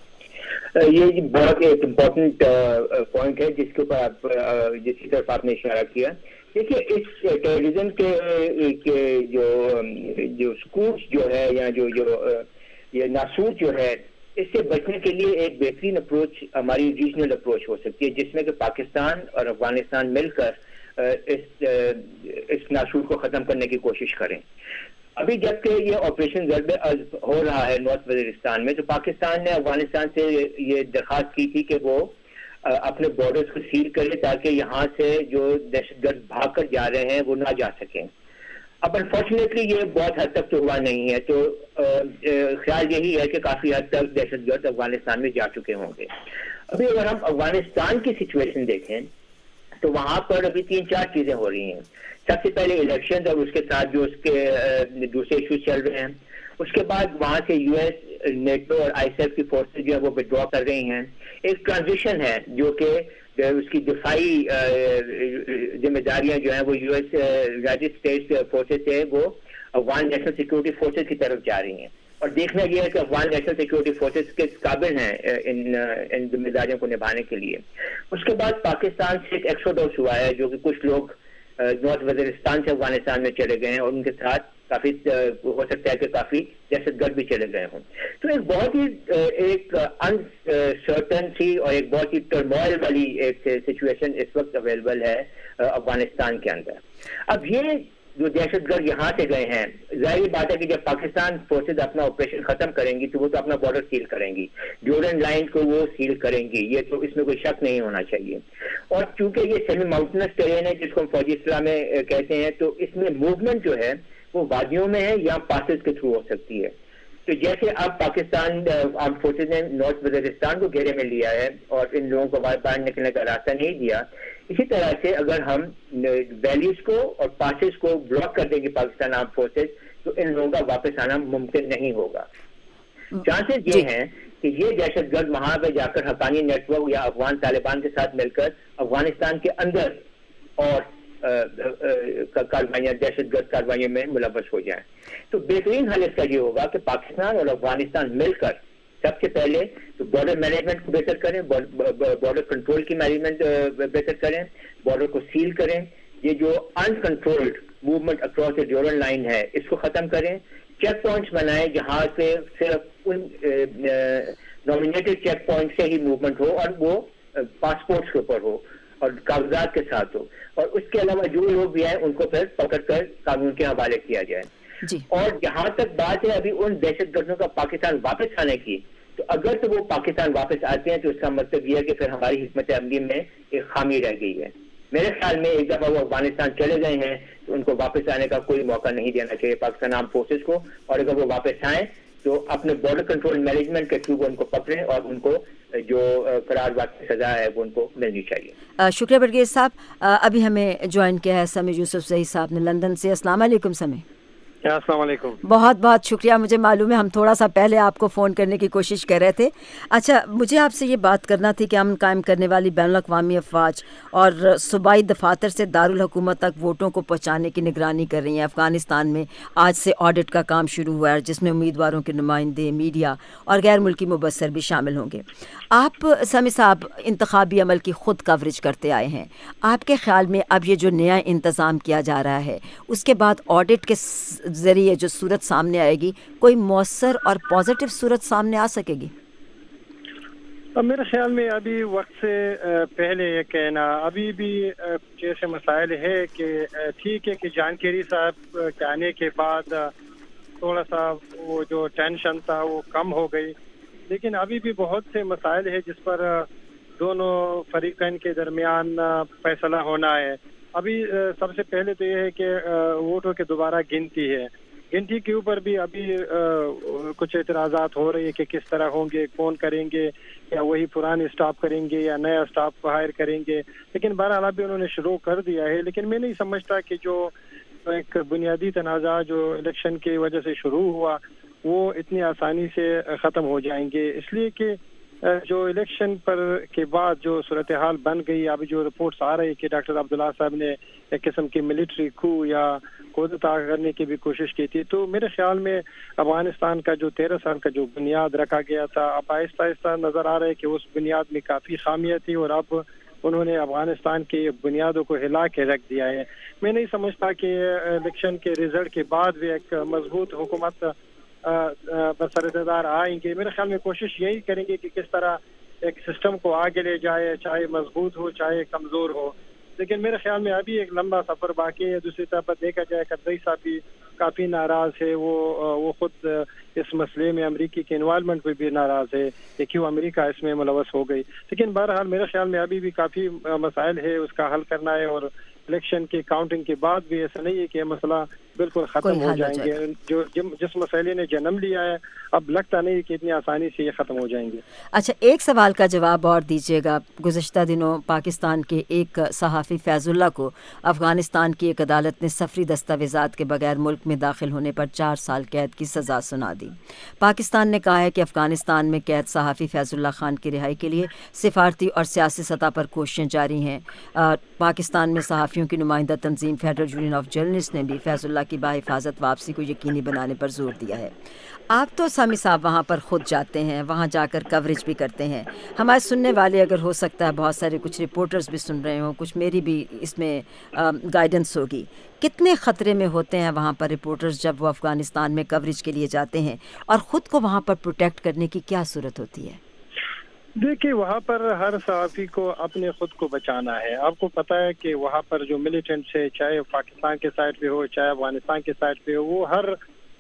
ये बहुत एक इम्पोर्टेंट पॉइंट है जिसके ऊपर आप जिसकी तरफ आपने इशारा किया। देखिए इस टेररिज्म के जो स्कूल्स जो है या जो ये नासूर जो है इससे बचने के लिए एक बेहतरीन अप्रोच हमारी रीजनल अप्रोच हो सकती है जिसमें कि पाकिस्तान और अफगानिस्तान मिलकर इस नासूर को ख़त्म करने की कोशिश करें। अभी जबकि ये ऑपरेशन ज़रबे अज़ब हो रहा है नॉर्थ वज़ीरिस्तान में, तो पाकिस्तान ने अफगानिस्तान से ये दरख्वास्त की थी कि वो अपने बॉर्डर्स को सील करे ताकि यहाँ से जो दहशतगर्द भाग कर जा रहे हैं वो ना जा सकें। अब अनफॉर्चुनेटली ये बहुत हद तक तो हुआ नहीं है, तो ख्याल यही है कि काफ़ी हद तक दहशतगर्द अफगानिस्तान में जा चुके होंगे। अभी अगर हम अफगानिस्तान की सिचुएशन देखें तो वहाँ पर अभी 3-4 चीज़ें हो रही हैं। सबसे पहले इलेक्शन और उसके साथ जो उसके दूसरे इश्यूज चल रहे हैं, उसके बाद वहाँ से यूएस, नेटो और आईएसएफ की फोर्सेज जो है वो विड्रॉ कर रही हैं। एक ट्रांजिशन है जो कि उसकी दिफाई जिम्मेदारियां जो हैं वो यूएस यूनाइटेड स्टेट्स फोर्सेज से वो अफगान नेशनल सिक्योरिटी फोर्सेज की तरफ जा रही हैं। और देखना यह है कि अफगान नेशनल सिक्योरिटी फोर्सेज के काबिल हैं इन जिम्मेदारियों को निभाने के लिए। उसके बाद पाकिस्तान से एक एक्सोडस हुआ है जो कि कुछ लोग नॉर्थ वज़ीरिस्तान से अफगानिस्तान में चले गए हैं और उनके साथ काफी हो सकता है कि काफी दहशतगर्द भी चले गए हों। तो एक बहुत ही एक अनसर्टन सी और एक बहुत ही टर्मोइल वाली एक सिचुएशन इस वक्त अवेलेबल है अफगानिस्तान के अंदर। अब ये जो दहशतगर्द यहाँ से गए हैं, जाहिर बात है कि जब पाकिस्तान फोर्सेज अपना ऑपरेशन खत्म करेंगी तो वो तो अपना बॉर्डर सील करेंगी, जॉर्डन लाइन को वो सील करेंगी, ये तो इसमें कोई शक नहीं होना चाहिए। और चूंकि ये सेमी माउंटेनस टेरेन है जिसको हम फौजी इस्लाह में कहते हैं, तो इसमें मूवमेंट जो है वो वादियों में है या पासेस के थ्रू हो सकती है। तो जैसे अब पाकिस्तान आर्म फोर्सेज ने नॉर्थ वज़ीरिस्तान को घेरे में लिया है और इन लोगों को बाहर निकलने का रास्ता नहीं दिया, इसी तरह से अगर हम वैलीज को और पासेस को ब्लॉक कर देंगे पाकिस्तान आर्म फोर्सेज तो इन लोगों का वापस आना मुमकिन नहीं होगा। चांसेस ये हैं कि ये दहशतगर्द वहां पर जाकर हक्कानी नेटवर्क या अफगान तालिबान के साथ मिलकर अफगानिस्तान के अंदर और कार्रवाइयां दहशतगर्द कार्रवाइयों में मुलव्वस हो जाएं। तो बेहतरीन हल इसका ये होगा कि पाकिस्तान और अफगानिस्तान मिलकर सबसे पहले तो बॉर्डर मैनेजमेंट को बेहतर करें, बॉर्डर कंट्रोल की मैनेजमेंट बेहतर करें, बॉर्डर को सील करें, ये जो अनकंट्रोल्ड मूवमेंट अक्रॉस द जॉर्डन लाइन है इसको खत्म करें, चेक पॉइंट्स बनाएं जहां से सिर्फ उन नॉमिनेटेड चेक पॉइंट से ही मूवमेंट हो और वो पासपोर्ट्स के ऊपर हो और कागजात के साथ हो, और उसके अलावा जो लोग भी आए उनको फिर पकड़कर कानून के हवाले किया जाए। और जहां तक बात है अभी उन दहशतगर्दों का पाकिस्तान वापस आने की, तो अगर तो वो पाकिस्तान वापस आते हैं तो इसका मतलब यह है कि फिर हमारी हिकमत अमली में एक खामी रह गई है। मेरे ख्याल में एक दफा वो अफगानिस्तान चले गए हैं तो उनको वापस आने का कोई मौका नहीं देना चाहिए पाकिस्तान आर्म फोर्सेज को, और अगर वो वापस आए तो अपने बॉर्डर कंट्रोल मैनेजमेंट के थ्रू उनको पकड़ें और उनको جو قرار واقع سزا ہے وہ ان کو ملنی چاہیے. شکریہ برگیز صاحب. ابھی ہمیں جوائن کیا ہے سمیع یوسف زئی صاحب نے لندن سے. السلام علیکم سمیع. السلام علیکم. بہت بہت شکریہ. مجھے معلوم ہے ہم تھوڑا سا پہلے آپ کو فون کرنے کی کوشش کر رہے تھے. اچھا مجھے آپ سے یہ بات کرنا تھی کہ ہم قائم کرنے والی بین الاقوامی افواج اور صوبائی دفاتر سے دارالحکومت تک ووٹوں کو پہنچانے کی نگرانی کر رہی ہیں. افغانستان میں آج سے آڈٹ کا کام شروع ہوا ہے جس میں امیدواروں کے نمائندے, میڈیا اور غیر ملکی مبصر بھی شامل ہوں گے. آپ سمیع صاحب انتخابی عمل کی خود کوریج کرتے آئے ہیں. آپ کے خیال میں اب یہ جو نیا انتظام کیا جا رہا ہے اس کے بعد آڈٹ کے ذریعے جو صورت سامنے آئے گی کوئی مؤثر اور پازیٹیو صورت سامنے آ سکے گی؟ میرے خیال میں ابھی وقت سے پہلے یہ کہنا, ابھی بھی جیسے مسائل ہے کہ ٹھیک ہے کہ جان کیری صاحب کے آنے کے بعد تھوڑا سا وہ جو ٹینشن تھا وہ کم ہو گئی, لیکن ابھی بھی بہت سے مسائل ہیں جس پر دونوں فریقین کے درمیان فیصلہ ہونا ہے. ابھی سب سے پہلے تو یہ ہے کہ ووٹوں کی دوبارہ گنتی ہے. گنتی کے اوپر بھی ابھی کچھ اعتراضات ہو رہی ہے کہ کس طرح ہوں گے, کون کریں گے, یا وہی پرانے اسٹاف کریں گے یا نیا اسٹاف ہائر کریں گے. لیکن بہرحال ابھی انہوں نے شروع کر دیا ہے. لیکن میں نہیں سمجھتا کہ جو ایک بنیادی تنازع جو الیکشن کی وجہ سے شروع ہوا وہ اتنی آسانی سے ختم ہو جائیں گے, اس لیے کہ جو الیکشن پر کے بعد جو صورتحال بن گئی, ابھی جو رپورٹس آ رہی کہ ڈاکٹر عبداللہ صاحب نے ایک قسم کی ملٹری کو یا کودتا کرنے کی بھی کوشش کی تھی, تو میرے خیال میں افغانستان کا جو 13 سال کا جو بنیاد رکھا گیا تھا اب آہستہ آہستہ نظر آ رہا ہے کہ اس بنیاد میں کافی خامیاں تھی اور اب انہوں نے افغانستان کی بنیادوں کو ہلا کے رکھ دیا ہے. میں نہیں سمجھتا کہ الیکشن کے رزلٹ کے بعد بھی ایک مضبوط حکومت برسردار آئیں گے. میرے خیال میں کوشش یہی کریں گے کہ کس طرح ایک سسٹم کو آگے لے جائے, چاہے مضبوط ہو چاہے کمزور ہو. لیکن میرے خیال میں ابھی ایک لمبا سفر باقی ہے. دوسری طرف دیکھا جائے کرزئی صاحب بھی کافی ناراض ہے, وہ خود اس مسئلے میں امریکی کے انوالومنٹ پہ بھی ناراض ہے کہ کیوں امریکہ اس میں ملوث ہو گئی. لیکن بہرحال میرے خیال میں ابھی بھی کافی مسائل ہے اس کا حل کرنا ہے, اور الیکشن کی کاؤنٹنگ کے بعد بھی ایسا نہیں ہے کہ یہ مسئلہ بالکل ختم ہو جائیں گے. جو جس مسئلے نے جنم لیا ہے اب لگتا نہیں کہ اتنی آسانی سے یہ ختم ہو جائیں گے. اچھا ایک سوال کا جواب اور دیجیے گا. گزشتہ دنوں پاکستان کے ایک صحافی فیض اللہ کو افغانستان کی ایک عدالت نے سفری دستاویزات کے بغیر ملک میں داخل ہونے پر 4 سال قید کی سزا سنا دی. پاکستان نے کہا ہے کہ افغانستان میں قید صحافی فیض اللہ خان کی رہائی کے لیے سفارتی اور سیاسی سطح پر کوششیں جاری ہیں. پاکستان میں صحافیوں کی نمائندہ تنظیم فیڈرل یونین آف جرنلسٹ نے بھی فیض اللہ کی باحفاظت واپسی کو یقینی بنانے پر زور دیا ہے. آپ تو سمیع صاحب وہاں پر خود جاتے ہیں, وہاں جا کر کوریج بھی کرتے ہیں. ہمارے سننے والے اگر ہو سکتا ہے بہت سارے کچھ رپورٹرز بھی سن رہے ہوں, کچھ میری بھی اس میں گائیڈنس ہوگی. کتنے خطرے میں ہوتے ہیں وہاں پر رپورٹرز جب وہ افغانستان میں کوریج کے لیے جاتے ہیں, اور خود کو وہاں پر پروٹیکٹ کرنے کی کیا صورت ہوتی ہے؟ دیکھیے وہاں پر ہر صحافی کو اپنے خود کو بچانا ہے. آپ کو پتہ ہے کہ وہاں پر جو ملیٹنٹس ہے, چاہے پاکستان کے سائڈ پہ ہو چاہے افغانستان کے سائڈ پہ ہو, وہ ہر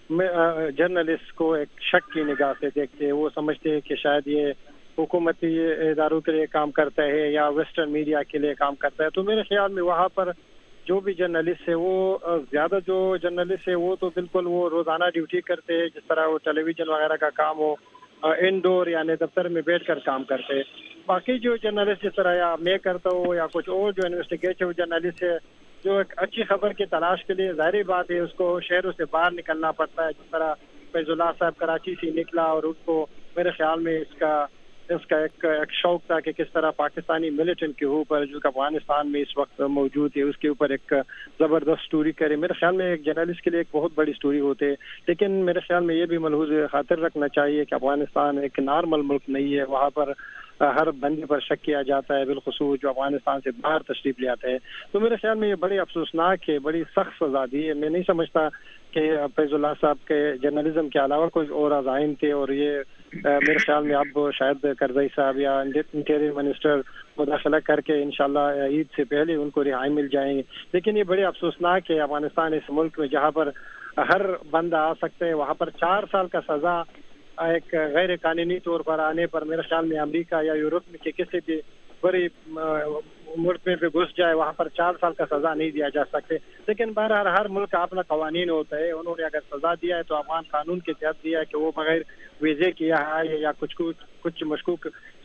جرنلسٹ کو ایک شک کی نگاہ سے دیکھتے ہیں. وہ سمجھتے ہیں کہ شاید یہ حکومتی اداروں کے لیے کام کرتا ہے یا ویسٹرن میڈیا کے لیے کام کرتا ہے. تو میرے خیال میں وہاں پر جو بھی جرنلسٹ ہے, وہ زیادہ جو جرنلسٹ ہے وہ تو بالکل وہ روزانہ ڈیوٹی کرتے ہیں, جس طرح وہ ٹیلی ویژن وغیرہ کا کام ہو انڈور یعنی دفتر میں بیٹھ کر کام کرتے ہیں. باقی جو جرنلسٹ جس طرح یا میں کرتا ہوں یا کچھ اور جو انویسٹیگیٹو جرنلسٹ ہے, جو ایک اچھی خبر کی تلاش کے لیے ظاہری بات ہے اس کو شہروں سے باہر نکلنا پڑتا ہے. جس طرح فیض اللہ صاحب کراچی سے نکلا, اور اس کو میرے خیال میں اس کا ایک شوق تھا کہ کس طرح پاکستانی ملیٹنٹ کے اوپر جو افغانستان میں اس وقت موجود ہے اس کے اوپر ایک زبردست سٹوری کرے. میرے خیال میں ایک جرنلسٹ کے لیے ایک بہت بڑی سٹوری ہوتی ہے. لیکن میرے خیال میں یہ بھی ملحوظ خاطر رکھنا چاہیے کہ افغانستان ایک نارمل ملک نہیں ہے. وہاں پر ہر بندے پر شک کیا جاتا ہے, بالخصوص جو افغانستان سے باہر تشریف لے آتا ہے. تو میرے خیال میں یہ بڑی افسوسناک ہے, بڑی سخت سزا دی ہے. میں نہیں سمجھتا کہ فیض اللہ صاحب کے جرنلزم کے علاوہ کوئی اور عزائم تھے, اور یہ میرے خیال میں اب شاید کرزئی صاحب یا انٹیریئر منسٹر مداخلہ کر کے انشاءاللہ عید سے پہلے ان کو رہائی مل جائیں گے. لیکن یہ بڑی افسوسناک ہے افغانستان اس ملک میں جہاں پر ہر بندہ آ سکتے ہیں, وہاں پر 4 سال کا سزا ایک غیر قانونی طور پر آنے پر میرے خیال میں امریکہ یا یورپ میں کسی بھی بڑی ملک میں بھی گھس جائے وہاں پر 4 سال کا سزا نہیں دیا جا سکتے. لیکن بہرحال ہر ملک کا اپنا قوانین ہوتا ہے. انہوں نے اگر سزا دیا ہے تو افغان قانون کے تحت دیا ہے کہ وہ بغیر ویزے کیا ہے یا کچھ مشکوک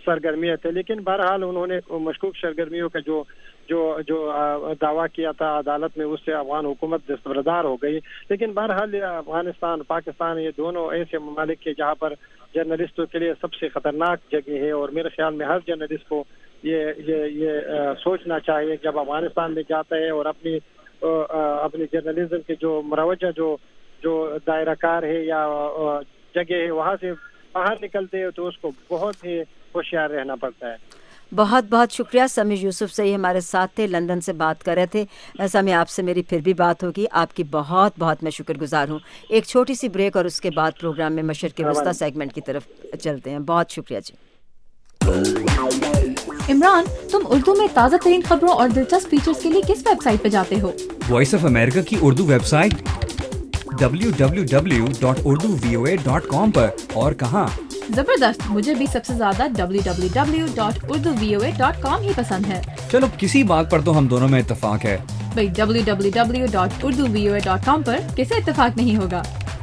सरगर्मियाँ थे, लेकिन बहरहाल उन्होंने मशकूक सरगर्मियों का जो दावा किया था अदालत में, उससे अफगान हुकूमत दस्तबरदार हो गई। लेकिन बहरहाल अफगानिस्तान पाकिस्तान ये दोनों ऐसे ममालिक के जहाँ पर जर्नलिस्टों के लिए सबसे ख़तरनाक जगह है, और मेरे ख्याल में हर जर्नलिस्ट को ये सोचना चाहिए जब अफगानिस्तान में जाता है और अपनी जर्नलिज्म के जो मरवजा जो दायरा कार है या जगह है वहाँ से बाहर निकलते हैं, तो उसको बहुत ही होशियार रहना पड़ता है। बहुत बहुत शुक्रिया। समीर यूसुफ सही हमारे साथ थे, लंदन से बात कर रहे थे। समी, आपसे मेरी फिर भी बात होगी, आपकी बहुत बहुत मैं शुक्रगुजार हूँ। एक छोटी सी ब्रेक और उसके बाद प्रोग्राम में मशरक़ वस्ता सेगमेंट की तरफ चलते हैं। बहुत शुक्रिया जी। इमरान, तुम उर्दू में ताज़ा तरीन खबरों और दिलचस्प फीचर्स के लिए किस वेबसाइट पे जाते हो? वॉइस ऑफ अमेरिका की उर्दू वेबसाइट www.urduvoa.com पर। और कहाँ? जबरदस्त, मुझे भी सबसे ज्यादा www.urduvoa.com ही पसंद है। चलो किसी बात पर तो हम दोनों में इत्तेफाक है। भाई www.urduvoa.com पर किसे इत्तेफाक नहीं होगा।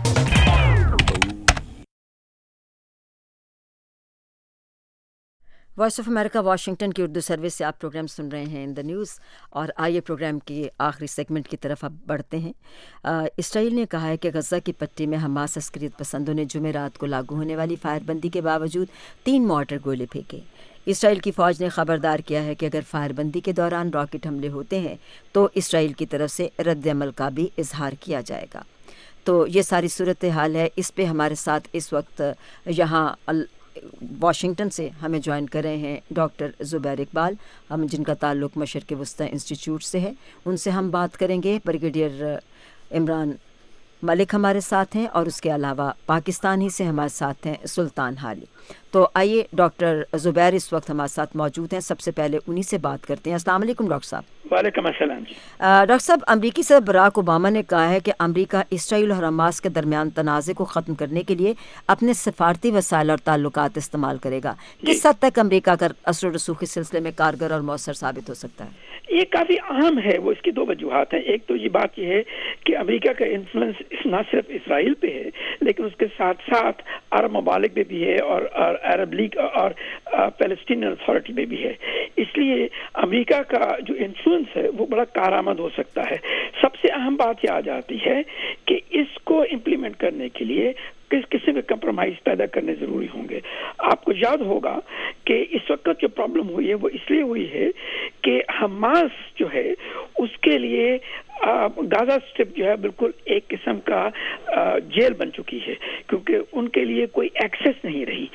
वॉइस ऑफ अमेरिका वाशिंगटन की उर्दू सर्विस से आप प्रोग्राम सुन रहे हैं इन द न्यूज़, और आइए प्रोग्राम के आखिरी सेगमेंट की तरफ अब बढ़ते हैं। इसराइल ने कहा है कि गज़ा की पट्टी में हमास अस्करियत पसंदों ने जुमेरात को लागू होने वाली फायरबंदी के बावजूद 3 मॉर्टर गोले फेंके। इसराइल की फ़ौज ने ख़बरदार किया है कि अगर फायरबंदी के दौरान रॉकेट हमले होते हैं तो इसराइल की तरफ से रद्द अमल का भी इजहार किया जाएगा। तो ये सारी सूरत हाल है। इस पे हमारे साथ इस वक्त यहाँ वाशिंगटन से हमें ज्वाइन कर रहे हैं डॉक्टर ज़ुबैर इकबाल, हम जिनका ताल्लुक़ मशरक़ वस्ता इंस्टीट्यूट से है। उनसे हम बात करेंगे। ब्रिगेडियर इमरान मलिक हमारे साथ हैं, और उसके अलावा पाकिस्तान ही से हमारे साथ हैं सुल्तान हाली। तो आइए, डॉक्टर ज़ुबैर इस वक्त हमारे साथ मौजूद हैं। सबसे पहले उन्हीं से बात करते हैं। अस्सलाम वालेकुम डॉक्टर साहब। वालेकुम अस्सलाम जी। डॉक्टर साहब, अमरीकी सदर बराक ओबामा ने कहा है कि अमरीका इसराइल और हमास के दरमियान तनाज़े को ख़त्म करने के लिए अपने सफारती वसाइल और ताल्लुकात इस्तेमाल करेगा। किस हद तक अमरीका का असर रसूख इस सिलसिले में कारगर और मौसर साबित हो सकता है? ये काफ़ी अहम है। वो इसकी 2 वजूहात हैं। एक तो ये बात ये है कि अमेरिका का इन्फ्लुएंस न सिर्फ इसराइल पे है, लेकिन उसके साथ साथ अरब ममालिक में भी है, और अरब लीग और पैलेस्टीनियन अथॉरिटी में भी है। इसलिए अमेरिका का जो इन्फ्लुएंस है वो बड़ा कारआमद हो सकता है। सबसे अहम बात ये आ जाती है कि इसको इम्प्लीमेंट करने के लिए किस किस्म के कंप्रोमाइज पैदा करने ज़रूरी होंगे। आपको याद होगा कि इस वक्त जो प्रॉब्लम हुई है वो इसलिए हुई है कि हमास जो है उसके लिए गाजा स्ट्रिप जो है बिल्कुल एक किस्म का जेल बन चुकी है, क्योंकि उनके लिए कोई एक्सेस नहीं रही।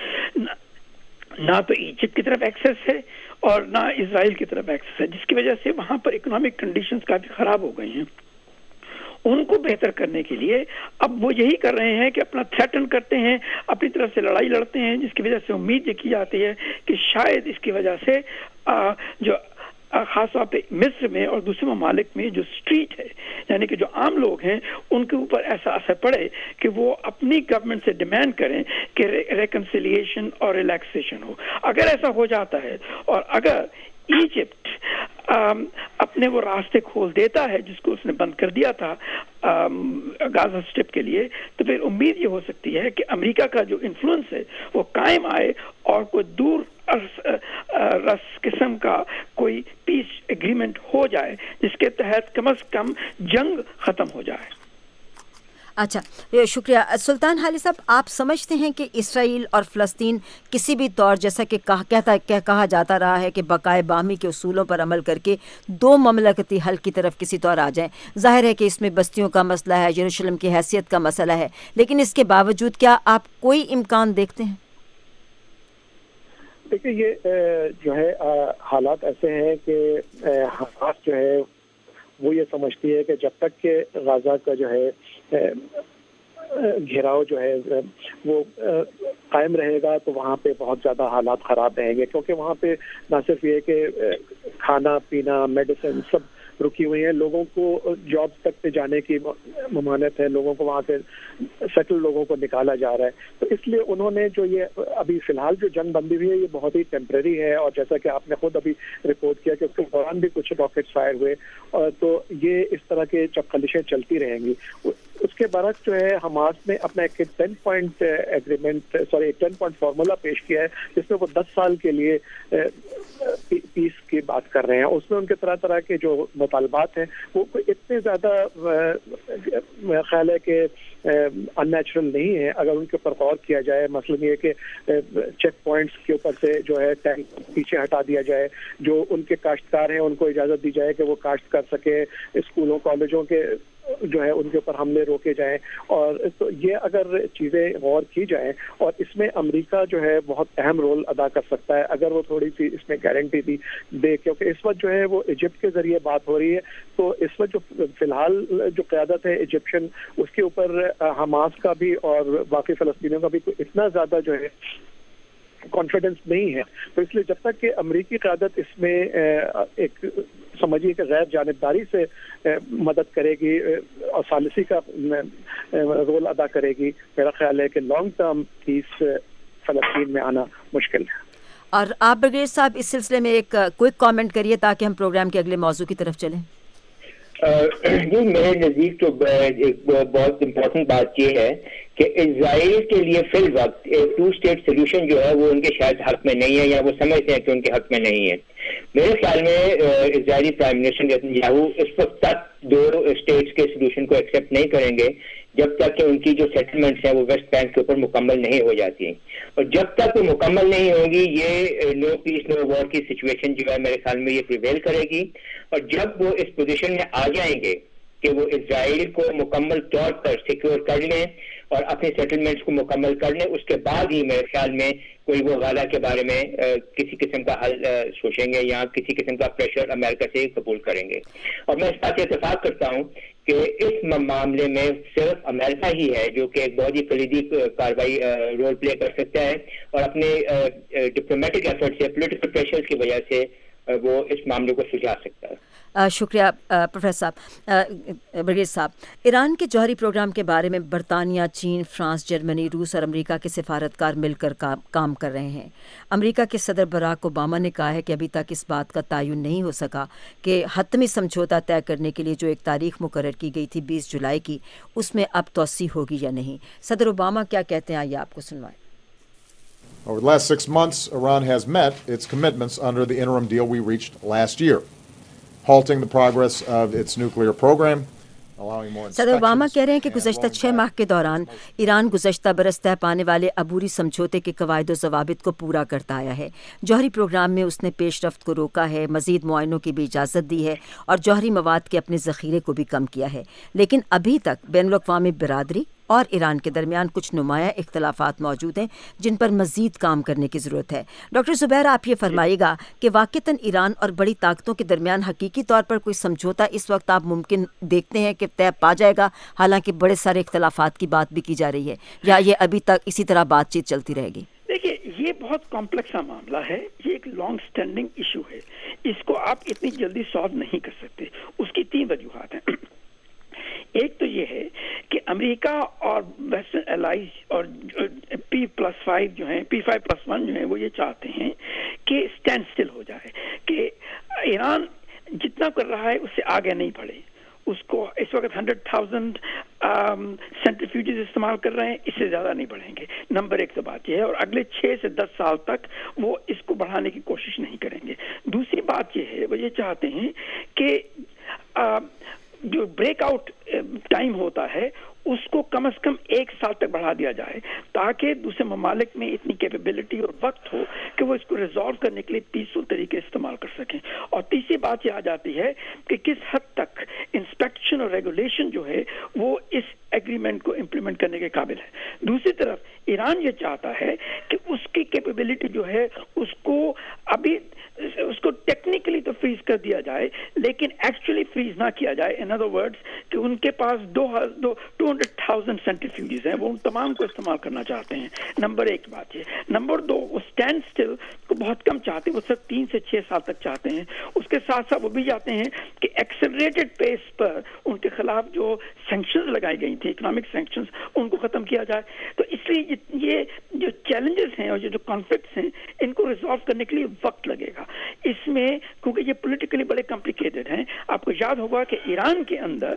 ना तो इजिप्ट की तरफ एक्सेस है और ना इजराइल की तरफ एक्सेस है, जिसकी वजह से वहाँ पर इकोनॉमिक कंडीशंस काफ़ी ख़राब हो गई हैं। उनको बेहतर करने के लिए अब वो यही कर रहे हैं कि अपना थ्रेटन करते हैं, अपनी तरफ से लड़ाई लड़ते हैं, जिसकी वजह से उम्मीद ये की जाती है कि शायद इसकी वजह से जो खास तौर पे मिस्र में और दूसरे ममालिक में जो स्ट्रीट है, यानी कि जो आम लोग हैं, उनके ऊपर ऐसा असर पड़े कि वो अपनी गवर्नमेंट से डिमांड करें कि रेकन्सिलिएशन और रिलैक्सेशन हो। अगर ऐसा हो जाता है और अगर इजिप्ट अपने वो रास्ते खोल देता है जिसको उसने बंद कर दिया था गाजा स्ट्रिप के लिए, तो फिर उम्मीद ये हो सकती है कि अमेरिका का जो इन्फ्लुएंस है वो कायम आए और कोई दूर रस किस्म का कोई पीस एग्रीमेंट हो जाए जिसके तहत कम से कम जंग खत्म हो जाए। अच्छा, शुक्रिया। सुल्तान हाली साहब, आप समझते हैं कि इसराइल और फ़लस्तीन किसी भी तौर, जैसा कि कहा जाता रहा है कि बकाए बाहमी के उसूलों पर अमल करके 2 ममलकती हल की तरफ किसी तौर आ जाएं? ज़ाहिर है कि इसमें बस्तियों का मसला है, यरूशलेम की हैसियत का मसला है, लेकिन इसके बावजूद क्या आप कोई इम्कान देखते हैं? देखिए, ये जो है हालात ऐसे हैं कि हमास जो है वो ये समझती है कि जब तक के गाजा का जो है घेराव जो है वो कायम रहेगा तो वहाँ पे बहुत ज़्यादा हालात ख़राब रहेंगे, क्योंकि वहाँ पे ना सिर्फ ये कि खाना पीना मेडिसिन सब रुकी हुई है, लोगों को जॉब तक पे जाने की ममानत है, लोगों को वहाँ से सेटल लोगों को निकाला जा रहा है। तो इसलिए उन्होंने जो ये अभी फ़िलहाल जो जंग बंदी हुई है ये बहुत ही टेम्परेरी है, और जैसा कि आपने खुद अभी रिपोर्ट किया कि उसके दौरान भी कुछ रॉकेट्स फायर हुए, और तो ये इस तरह के जब खलिशें चलती रहेंगी। उसके کے برعکس جو ہے حماس نے اپنا ایک 10 پوائنٹ ایگریمنٹ 10 پوائنٹ فارمولا پیش کیا ہے جس میں وہ 10 سال کے لیے پیس کی بات کر رہے ہیں. اس میں ان کے طرح طرح کے جو مطالبات ہیں وہ اتنے زیادہ خیال ہے کہ ان نیچرل نہیں ہے اگر ان کے اوپر غور کیا جائے. مثلاً یہ کہ چیک پوائنٹس کے اوپر سے جو ہے ٹینک پیچھے ہٹا دیا جائے, جو ان کے کاشتکار ہیں ان کو اجازت دی جائے کہ وہ کاشت کر سکے, اسکولوں کالجوں کے جو ہے ان کے اوپر حملے روکے جائیں. اور تو یہ اگر چیزیں غور کی جائیں, اور اس میں امریکہ جو ہے بہت اہم رول ادا کر سکتا ہے اگر وہ تھوڑی سی اس میں گارنٹی دے, کیونکہ اس وقت جو ہے وہ ایجپٹ کے ذریعے بات ہو رہی ہے. تو اس وقت جو فی الحال جو قیادت ہے ایجپشن, اس کے اوپر حماس کا بھی اور باقی فلسطینیوں کا بھی اتنا زیادہ جو ہے کانفیڈنس نہیں ہے. تو اس لیے جب تک کہ امریکی قیادت اس میں ایک سمجھیے کہ غیر جانبداری سے مدد کرے گی اور ثالثی کا رول ادا کرے گی, میرا خیال ہے کہ لانگ ٹرم پیس فلسطین میں آنا مشکل ہے. اور آپ برگیڈیئر صاحب اس سلسلے میں ایک کوئک کامنٹ کریے تاکہ ہم پروگرام کے اگلے موضوع کی طرف چلیں. جی میرے نزدیک تو ایک بہت امپورٹنٹ بات یہ ہے کہ اسرائیل کے لیے فی الوقت ایک 2 اسٹیٹ سولوشن جو ہے وہ ان کے شاید حق میں نہیں ہے, یا وہ سمجھتے ہیں کہ ان کے حق میں نہیں ہے. میرے خیال میں اسرائیلی پرائم منسٹر نیتنیاہو اس وقت تک 2 اسٹیٹس کے سولوشن کو ایکسیپٹ نہیں کریں گے جب تک کہ ان کی جو سیٹلمنٹس ہیں وہ ویسٹ بینک کے اوپر مکمل نہیں ہو جاتی ہیں. اور جب تک وہ مکمل نہیں ہوگی یہ نو پیس نو وار کی سچویشن جو ہے میرے خیال میں یہ پریویل کرے گی. اور جب وہ اس پوزیشن میں آ جائیں گے کہ وہ اسرائیل کو مکمل طور پر سیکیور کر لیں اور اپنے سیٹلمنٹس کو مکمل کر لیں, اس کے بعد ہی میرے خیال میں کوئی وہ غالہ کے بارے میں کسی قسم کا حل سوچیں گے یا کسی قسم کا پریشر امریکہ سے قبول کریں گے. اور میں اس بات سے اتفاق کرتا ہوں کہ اس معاملے میں صرف امریکہ ہی ہے جو کہ ایک بہت ہی کلیدی کارروائی رول پلے کر سکتا ہے, اور اپنے ڈپلومیٹک ایفرٹ سے پولیٹیکل پریشر کی وجہ سے وہ اس معاملے کو سلجھا سکتا ہے. شکریہ پروفیسر صاحب. برگیڈیئر صاحب, ایران کے جوہری پروگرام کے بارے میں برطانیہ, چین, فرانس, جرمنی, روس اور امریکہ کے سفارتکار مل کر کام کر رہے ہیں. امریکہ کے صدر باراک اوباما نے کہا ہے کہ ابھی تک اس بات کا تعین نہیں ہو سکا کہ حتمی سمجھوتہ طے کرنے کے لیے جو ایک تاریخ مقرر کی گئی تھی 20 جولائی کی, اس میں اب توسیع ہوگی یا نہیں. صدر اوباما کیا کہتے ہیں, آئیے آپ کو سنوائیں. Over the last 6 months, Iran has met its commitments under the interim deal we reached last year, halting the progress of its nuclear program, allowing more صدر اوباما کہہ رہے ہیں کہ گزشتہ 6 ماہ کے دوران ایران گزشتہ برس طے پانے والے عبوری سمجھوتے کے قواعد و ضوابط کو پورا کرتا آیا ہے. جوہری پروگرام میں اس نے پیش رفت کو روکا ہے, مزید معائنوں کی بھی اجازت دی ہے اور جوہری مواد کے اپنے ذخیرے کو بھی کم کیا ہے. لیکن ابھی تک بین الاقوامی برادری اور ایران کے درمیان کچھ نمایاں اختلافات موجود ہیں جن پر مزید کام کرنے کی ضرورت ہے. ڈاکٹر زبیر, آپ یہ فرمائیے گا کہ واقعتاً ایران اور بڑی طاقتوں کے درمیان حقیقی طور پر کوئی سمجھوتا اس وقت آپ ممکن دیکھتے ہیں کہ طے پا جائے گا, حالانکہ بڑے سارے اختلافات کی بات بھی کی جا رہی ہے, یا یہ ابھی تک اسی طرح بات چیت چلتی رہے گی؟ دیکھیے, یہ بہت کمپلیکس معاملہ ہے, یہ ایک لانگ سٹینڈنگ ایشو ہے, اس کو آپ اتنی جلدی سالو نہیں کر سکتے. اس کی 3 وجوہات ہیں. ایک تو یہ ہے کہ امریکہ اور ویسٹرن الائز اور P+5 جو ہیں, P5+1 جو ہیں, وہ یہ چاہتے ہیں کہ اسٹینڈ اسٹل ہو جائے, کہ ایران جتنا کر رہا ہے اس سے آگے نہیں بڑھے. اس کو اس وقت 100,000 سینٹریفیوجز استعمال کر رہے ہیں, اس سے زیادہ نہیں بڑھیں گے. نمبر 1 تو بات یہ ہے, اور اگلے 6 سے 10 سال تک وہ اس کو بڑھانے کی کوشش نہیں کریں گے. دوسری بات یہ ہے, وہ یہ چاہتے ہیں کہ جو بریک آؤٹ ٹائم ہوتا ہے اس کو کم از کم 1 سال تک بڑھا دیا جائے, تاکہ دوسرے ممالک میں اتنی کیپیبلٹی اور وقت ہو کہ وہ اس کو ریزالو کرنے کے لیے پیسفل طریقے استعمال کر سکیں. اور تیسری بات یہ آ جاتی ہے کہ کس حد تک انسپیکشن اور ریگولیشن جو ہے وہ اس ایگریمنٹ کو امپلیمنٹ کرنے کے قابل ہے. دوسری طرف ایران یہ چاہتا ہے کہ اس کی کیپیبلٹی جو ہے اس کو ابھی اس کو ٹیکنیکلی تو فریز کر دیا جائے, لیکن ایکچولی فریز نہ کیا جائے. ان ادر ورڈز کہ ان کے پاس 200,000 سینٹریفیوجز ہیں, وہ ان تمام کو استعمال کرنا چاہتے ہیں. نمبر 1 بات یہ. نمبر 2, وہ اسٹینڈ اسٹل کو بہت کم چاہتے ہیں, وہ صرف 3 سے 6 سال تک چاہتے ہیں. اس کے ساتھ ساتھ وہ بھی چاہتے ہیں کہ ایکسلریٹڈ پیس پر ان کے خلاف جو سینکشنز لگائی گئی تھی اکنامک سینکشنز ان کو ختم کیا جائے. تو اس لیے یہ جو چیلنجز ہیں اور جو کانفلکٹس ہیں ان کو ریزالو کرنے کے لیے وقت لگے گا. اس میں کیونکہ یہ پولیٹیکلی بڑے کمپلیکیٹڈ ہیں. آپ کو یاد ہوگا کہ ایران کے اندر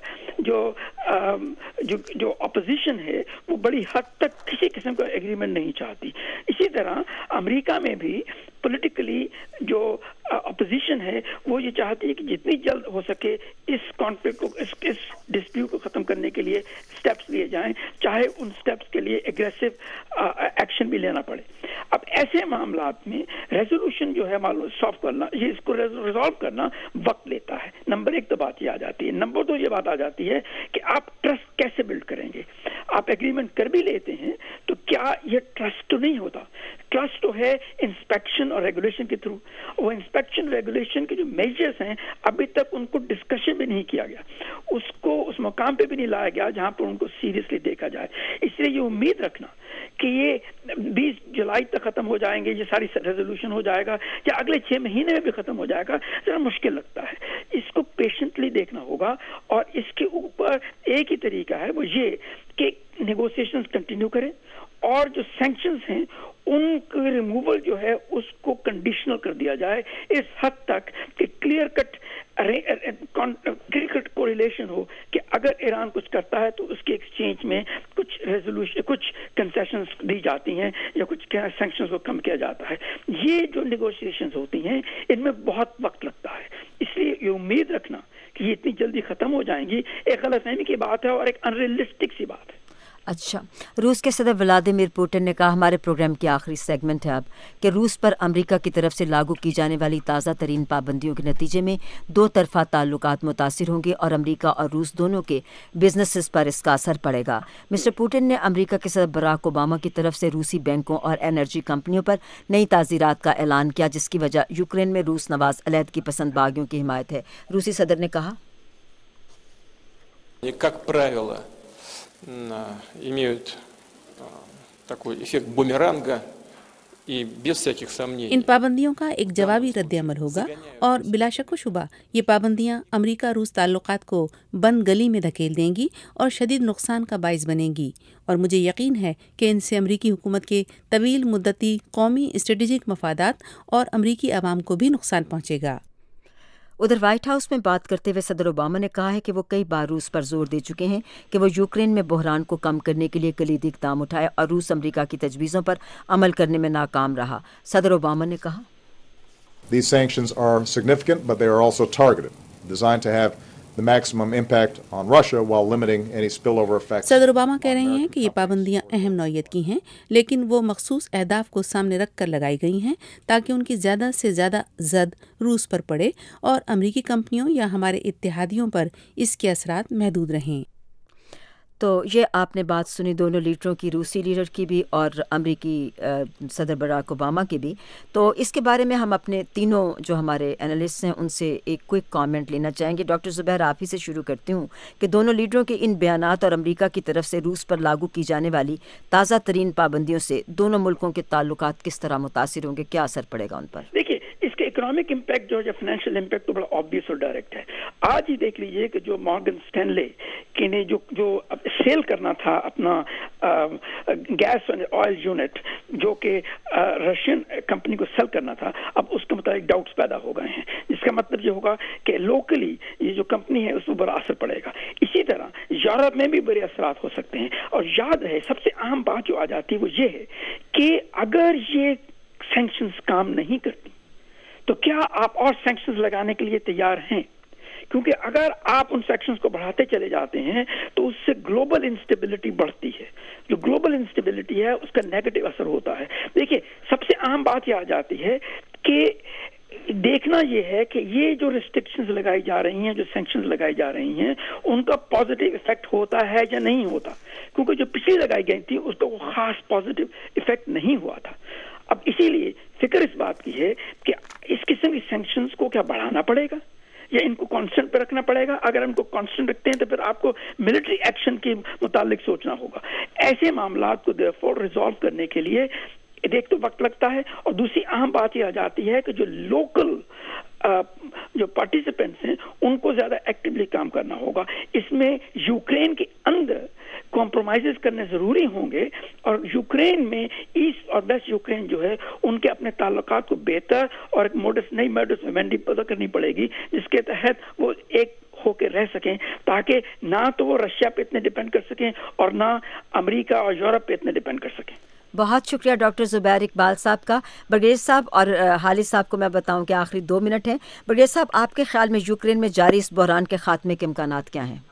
جو اپوزیشن ہے وہ بڑی حد تک کسی قسم کا ایگریمنٹ نہیں چاہتی. اسی طرح امریکہ میں بھی پولیٹیکلی جو اپوزیشن ہے وہ یہ چاہتی ہے کہ جتنی جلد ہو سکے اس کانفلکٹ کو اس ڈسپیوٹ کو ختم کرنے کے لیے سٹیپس لیے جائیں, چاہے ان سٹیپس کے لیے ایگریسو ایکشن بھی لینا پڑے. اب ایسے معاملات میں ریزولوشن جو ہے سالو کرنا, یہ اس کو ریزالو کرنا وقت لیتا ہے. نمبر ایک تو بات یہ آ جاتی ہے. نمبر دو یہ بات آ جاتی ہے کہ آپ ٹرسٹ کیسے بلڈ کریں گے. آپ ایگریمنٹ کر بھی لیتے ہیں تو کیا یہ ٹرسٹ تو نہیں ہوتا. ٹرسٹ تو ہے انسپیکشن اور ریگولیشن کے تھرو. وہ انسپیکشن ریگولیشن کے جو میجرز ہیں ابھی تک ان کو ڈسکشن بھی نہیں کیا گیا, اس کو اس مقام پہ بھی نہیں لایا گیا جہاں پر ان کو سیریسلی دیکھا جائے. اس لیے یہ امید رکھنا کہ یہ 20 جولائی تک ختم ہو جائیں گے, یہ ساری ریزولوشن ہو جائے گا یا اگلے 6 مہینے میں بھی ختم ہو جائے گا, ذرا مشکل لگتا ہے. اس کو پیشنٹلی دیکھنا ہوگا اور اس کے اوپر ایک ہی طریقہ ہے, وہ یہ کہ نیگوسیشنز کنٹینیو کریں اور جو سینکشنز ہیں ان کے ریموول جو ہے اس کو کنڈیشنل کر دیا جائے اس حد تک کہ کلیئر کٹ کوریلیشن ہو کہ اگر ایران کچھ کرتا ہے تو اس کے ایکسچینج میں کچھ ریزولوشن, کچھ کنسیشنز دی جاتی ہیں یا کچھ سینکشنز کو کم کیا جاتا ہے. یہ جو نیگوشیشنز ہوتی ہیں ان میں بہت وقت لگتا ہے. اس لیے یہ امید رکھنا کہ یہ اتنی جلدی ختم ہو جائیں گی ایک غلط فہمی کی بات ہے اور ایک انریلسٹک سی بات ہے. اچھا, روس کے صدر ولادیمیر پوٹن نے کہا, ہمارے پروگرام کی آخری سیگمنٹ ہے اب, کہ روس پر امریکہ کی طرف سے لاگو کی جانے والی تازہ ترین پابندیوں کے نتیجے میں 2 طرفہ تعلقات متاثر ہوں گے اور امریکہ اور روس دونوں کے بزنسز پر اس کا اثر پڑے گا. مسٹر پوٹن نے امریکہ کے صدر براک اوباما کی طرف سے روسی بینکوں اور انرجی کمپنیوں پر نئی تعزیرات کا اعلان کیا, جس کی وجہ یوکرین میں روس نواز علیحدگی پسند باغیوں کی حمایت ہے. روسی صدر نے کہا, имеют такой эффект бумеранга и без всяких сомнений. ان پابندیوں کا ایک جوابی رد عمل ہوگا اور بلا شک و شبہ یہ پابندیاں امریکہ روس تعلقات کو بند گلی میں دھکیل دیں گی اور شدید نقصان کا باعث بنیں گی, اور مجھے یقین ہے کہ ان سے امریکی حکومت کے طویل مدتی قومی اسٹریٹجک مفادات اور امریکی عوام کو بھی نقصان پہنچے گا. ادھر وائٹ ہاؤس میں بات کرتے ہوئے صدر اوباما نے کہا ہے کہ وہ کئی بار روس پر زور دے چکے ہیں کہ وہ یوکرین میں بحران کو کم کرنے کے لیے کلیدی اقدام اٹھائے اور روس امریکہ کی تجویزوں پر عمل کرنے میں ناکام رہا. صدر اوباما نے کہا, These sanctions are significant, but they are also targeted, designed to have the maximum impact on Russia while limiting any spillover effects. صدر اوباما کہہ رہے ہیں کہ یہ پابندیاں اہم نوعیت کی ہیں, لیکن وہ مخصوص اہداف کو سامنے رکھ کر لگائی گئی ہیں تاکہ ان کی زیادہ سے زیادہ زد روس پر پڑے اور امریکی کمپنیوں یا ہمارے اتحادیوں پر اس کے اثرات محدود رہیں. تو یہ آپ نے بات سنی دونوں لیڈروں کی, روسی لیڈر کی بھی اور امریکی صدر براک اوباما کی بھی. تو اس کے بارے میں ہم اپنے تینوں جو ہمارے انالسٹ ہیں ان سے ایک کوئک کامنٹ لینا چاہیں گے. ڈاکٹر زبیر, آپ ہی سے شروع کرتی ہوں کہ دونوں لیڈروں کے ان بیانات اور امریکہ کی طرف سے روس پر لاگو کی جانے والی تازہ ترین پابندیوں سے دونوں ملکوں کے تعلقات کس طرح متاثر ہوں گے, کیا اثر پڑے گا ان پر؟ دیکھیے, اس کے اکنامک امپیکٹ جو ہے, فائنینشیل امپیکٹ تو بڑا آبویس اور ڈائریکٹ ہے. آج ہی دیکھ لیجئے کہ جو مارگن اسٹینلے کے نے جو سیل کرنا تھا اپنا گیس آئل یونٹ جو کہ رشین کمپنی کو سیل کرنا تھا, اب اس کے متعلق ڈاؤٹس پیدا ہو گئے ہیں, جس کا مطلب یہ ہوگا کہ لوکلی یہ جو کمپنی ہے اس پر بڑا اثر پڑے گا. اسی طرح یورپ میں بھی بڑے اثرات ہو سکتے ہیں. اور یاد رہے, سب سے اہم بات جو آ جاتی ہے وہ یہ ہے کہ اگر یہ سینکشنز کام نہیں کرتی تو کیا آپ اور سینکشنز لگانے کے لیے تیار ہیں؟ کیونکہ اگر آپ ان سیکشنز کو بڑھاتے چلے جاتے ہیں تو اس سے گلوبل انسٹیبلٹی بڑھتی ہے. جو گلوبل انسٹیبلٹی ہے اس کا نیگیٹو اثر ہوتا ہے. دیکھیے, سب سے اہم بات یہ آ جاتی ہے کہ دیکھنا یہ ہے کہ یہ جو ریسٹرکشنز لگائی جا رہی ہیں, جو سینکشنز لگائی جا رہی ہیں, ان کا پازیٹیو افیکٹ ہوتا ہے یا نہیں ہوتا. کیونکہ جو پچھلی لگائی گئی تھی اس کا وہ خاص پازیٹیو افیکٹ نہیں ہوا تھا. اب اسی لیے فکر اس بات کی ہے کہ اس قسم کی سینکشنز کو کیا بڑھانا پڑے گا یا ان کو کانسٹنٹ پہ رکھنا پڑے گا. اگر ان کو کانسٹنٹ رکھتے ہیں تو پھر آپ کو ملٹری ایکشن کے متعلق سوچنا ہوگا. ایسے معاملات کو دیرفور ریزالو کرنے کے لیے ایک تو وقت لگتا ہے, اور دوسری اہم بات یہ آ جاتی ہے کہ جو لوکل جو پارٹیسپینٹس ہیں ان کو زیادہ ایکٹیولی کام کرنا ہوگا. اس میں یوکرین کے اندر کمپرومائزز کرنے ضروری ہوں گے اور یوکرین میں ایسٹ اور ویسٹ یوکرین جو ہے ان کے اپنے تعلقات کو بہتر اور ایک نئی موڈس ویونڈی پیدا کرنی پڑے گی جس کے تحت وہ ایک ہو کے رہ سکیں, تاکہ نہ تو وہ رشیا پہ اتنے ڈیپینڈ کر سکیں اور نہ امریکہ اور یورپ پہ اتنے ڈیپینڈ کر سکیں. بہت شکریہ ڈاکٹر زبیر اقبال صاحب کا. برگیز صاحب اور حالی صاحب کو میں بتاؤں کہ آخری 2 منٹ ہیں. برگیز صاحب, آپ کے خیال میں یوکرین میں جاری اس بحران کے خاتمے کے امکانات کیا ہیں؟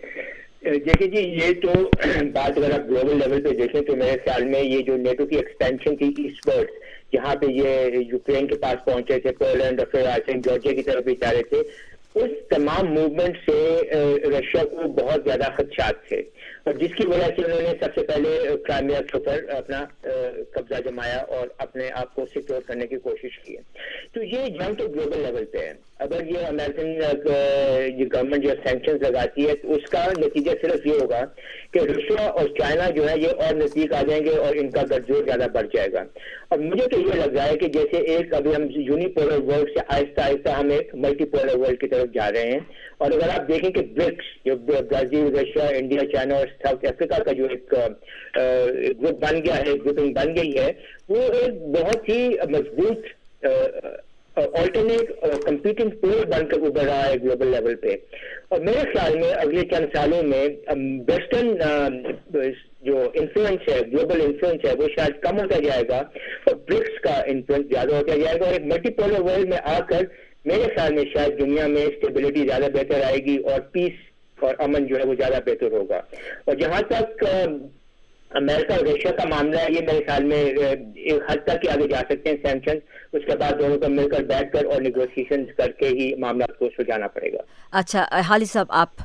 دیکھیں جی, یہ تو بات اگر آپ گلوبل لیول پہ دیکھیں تو میرے خیال میں یہ جو نیٹو کی ایکسپینشن تھی ایسٹ ورڈ, جہاں پہ یہ یوکرین کے پاس پہنچے تھے, پولینڈ اور پھر آئی تھنک جارجیا کی طرف بھی جا رہے تھے, اس تمام موومنٹ سے رشیا کو بہت زیادہ خدشات تھے اور جس کی وجہ سے انہوں نے سب سے پہلے کرائمیا کے اوپر اپنا قبضہ جمایا اور اپنے آپ کو سیکیور کرنے کی کوشش کی. تو یہ جنگ تو گلوبل لیول پہ ہے. اگر یہ امریکن یہ گورنمنٹ جو سینکشنز لگاتی ہے تو اس کا نتیجہ صرف یہ ہوگا کہ رشیا اور چائنا جو ہے یہ اور نزدیک آ جائیں گے اور ان کا گٹجوڑ زیادہ بڑھ جائے گا. اور مجھے تو یہ لگ رہا ہے کہ جیسے ایک ابھی ہم یونیپولر ورلڈ سے آہستہ آہستہ ہم ایک ملٹی پولر ورلڈ کی طرف جا رہے ہیں. اور اگر آپ دیکھیں کہ برکس جو برازیل, رشیا, انڈیا, چائنا اور ساؤتھ افریقہ کا جو ایک گروپ بن گیا ہے, گروپنگ بن گئی ہے, وہ ایک بہت ہی مضبوط آلٹرنیٹ کمپیٹنگ پول بن کر ابھر رہا ہے گلوبل لیول پہ. اور میرے خیال میں اگلے چند سالوں میں ویسٹرن جو انفلوئنس ہے, گلوبل انفلوئنس ہے, وہ شاید کم ہوتا جائے گا اور برکس کا انفلوئنس زیادہ ہوتا جائے گا اور ایک ملٹی پولر ورلڈ میں آ کر میرے خیال میں شاید دنیا میں اسٹیبلٹی زیادہ بہتر آئے گی اور پیس اور امن جو ہے وہ زیادہ بہتر ہوگا. اور جہاں تک امریکہ اور رشیا کا معاملہ ہے, یہ میرے خیال میں ایک حد تک ہی آگے جا سکتے ہیں سینکشن, اس کے بعد دونوں کو مل کر بیٹھ کر اور نیگوشیشن کر کے ہی معاملات کو سلجھانا پڑے گا. اچھا حالی صاحب, آپ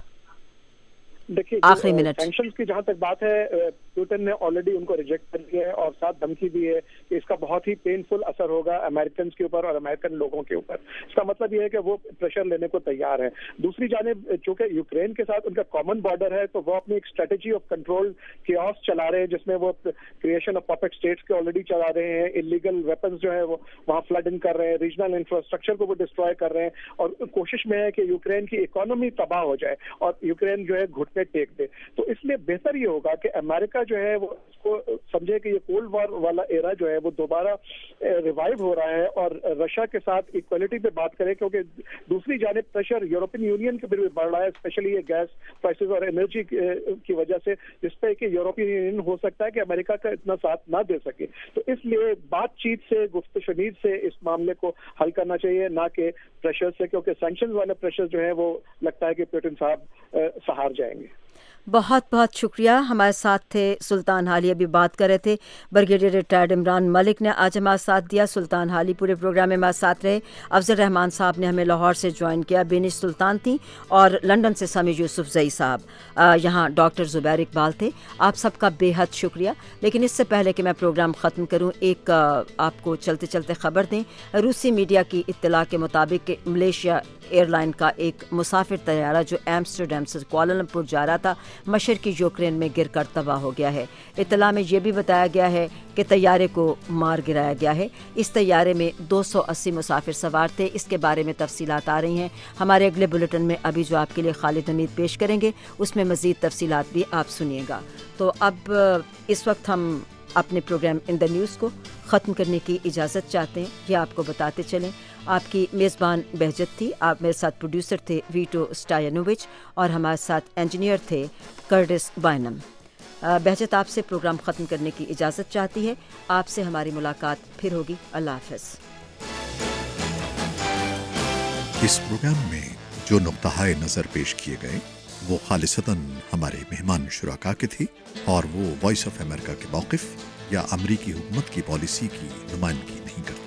دیکھیے آخری منٹ. سینکشنز کی جہاں تک بات ہے, پوٹن نے آلریڈی ان کو ریجیکٹ کر دیا ہے اور ساتھ دھمکی دی ہے کہ اس کا بہت ہی پینفل اثر ہوگا امریکنز کے اوپر اور امریکن لوگوں کے اوپر. اس کا مطلب یہ ہے کہ وہ پریشر لینے کو تیار ہیں. دوسری جانب چونکہ یوکرین کے ساتھ ان کا کامن بارڈر ہے تو وہ اپنی ایک اسٹریٹجی آف کنٹرول کیوس چلا رہے ہیں, جس میں وہ کریشن آف پپٹ اسٹیٹس کے آلریڈی چلا رہے ہیں, انلیگل ویپنز جو ہے وہ وہاں فلڈ ان کر رہے ہیں, ریجنل انفراسٹرکچر کو وہ ڈسٹروائے کر رہے ہیں اور کوشش میں ہے کہ یوکرین کی اکانومی تباہ ہو جائے اور یوکرین جو ہے گھٹنے ٹیک دے. تو اس لیے بہتر یہ ہوگا کہ امریکہ جو ہے وہ اس کو سمجھے کہ یہ کولڈ وار والا ایرا جو ہے وہ دوبارہ ریوائیو ہو رہا ہے اور رشیا کے ساتھ ایکویلٹی پہ بات کرے, کیونکہ دوسری جانب پریشر یورپین یونین کے بھی بڑھ رہا ہے, اسپیشلی یہ گیس پرائسز اور انرجی کی وجہ سے, جس پہ کہ یورپین یونین ہو سکتا ہے کہ امریکہ کا اتنا ساتھ نہ دے سکے. تو اس لیے بات چیت سے, گفت شنید سے اس معاملے کو حل کرنا چاہیے, نہ کہ پریشر سے, کیونکہ سینکشن والے پریشر جو ہے وہ لگتا ہے کہ پوٹن صاحب سہار جائیں گے. بہت بہت شکریہ. ہمارے ساتھ تھے سلطان حالی, ابھی بات کر رہے تھے بریگیڈیئر ریٹائرڈ عمران ملک نے آج ہمارا ساتھ دیا. سلطان حالی پورے پروگرام میں ہمارے ساتھ رہے. افضل رحمان صاحب نے ہمیں لاہور سے جوائن کیا, بینش سلطان تھیں, اور لنڈن سے سمیع یوسف زئی صاحب, یہاں ڈاکٹر زبیر اقبال تھے. آپ سب کا بے حد شکریہ. لیکن اس سے پہلے کہ میں پروگرام ختم کروں, ایک آپ کو چلتے چلتے خبر دیں. روسی میڈیا کی اطلاع کے مطابق کہ ملیشیا ایئر لائن کا ایک مسافر طیارہ جو ایمسٹرڈیم سے کوالالمپور جا رہا تھا, مشرقی یوکرین میں گر کر تباہ ہو گیا ہے. اطلاع میں یہ بھی بتایا گیا ہے کہ طیارے کو مار گرایا گیا ہے. اس طیارے میں 280 مسافر سوار تھے. اس کے بارے میں تفصیلات آ رہی ہیں ہمارے اگلے بلیٹن میں, ابھی جو آپ کے لیے خالد حمید پیش کریں گے اس میں مزید تفصیلات بھی آپ سنیے گا. تو اب اس وقت ہم اپنے پروگرام ان دا نیوز کو ختم کرنے کی اجازت چاہتے ہیں. یہ آپ کو بتاتے چلیں, آپ کی میزبان بہجت تھی, آپ میرے ساتھ پروڈیوسر تھے ویٹو اسٹائنووچ, اور ہمارے ساتھ انجینئر تھے کرٹس بائنم. بہجت آپ سے پروگرام ختم کرنے کی اجازت چاہتی ہے. آپ سے ہماری ملاقات پھر ہوگی. اللہ حافظ. اس پروگرام میں جو نقطہ نظر پیش کیے گئے وہ خالصتاً ہمارے مہمان شرکا کے تھی اور وہ وائس آف امریکہ کے موقف یا امریکی حکومت کی پالیسی کی نمائندگی نہیں کرتے.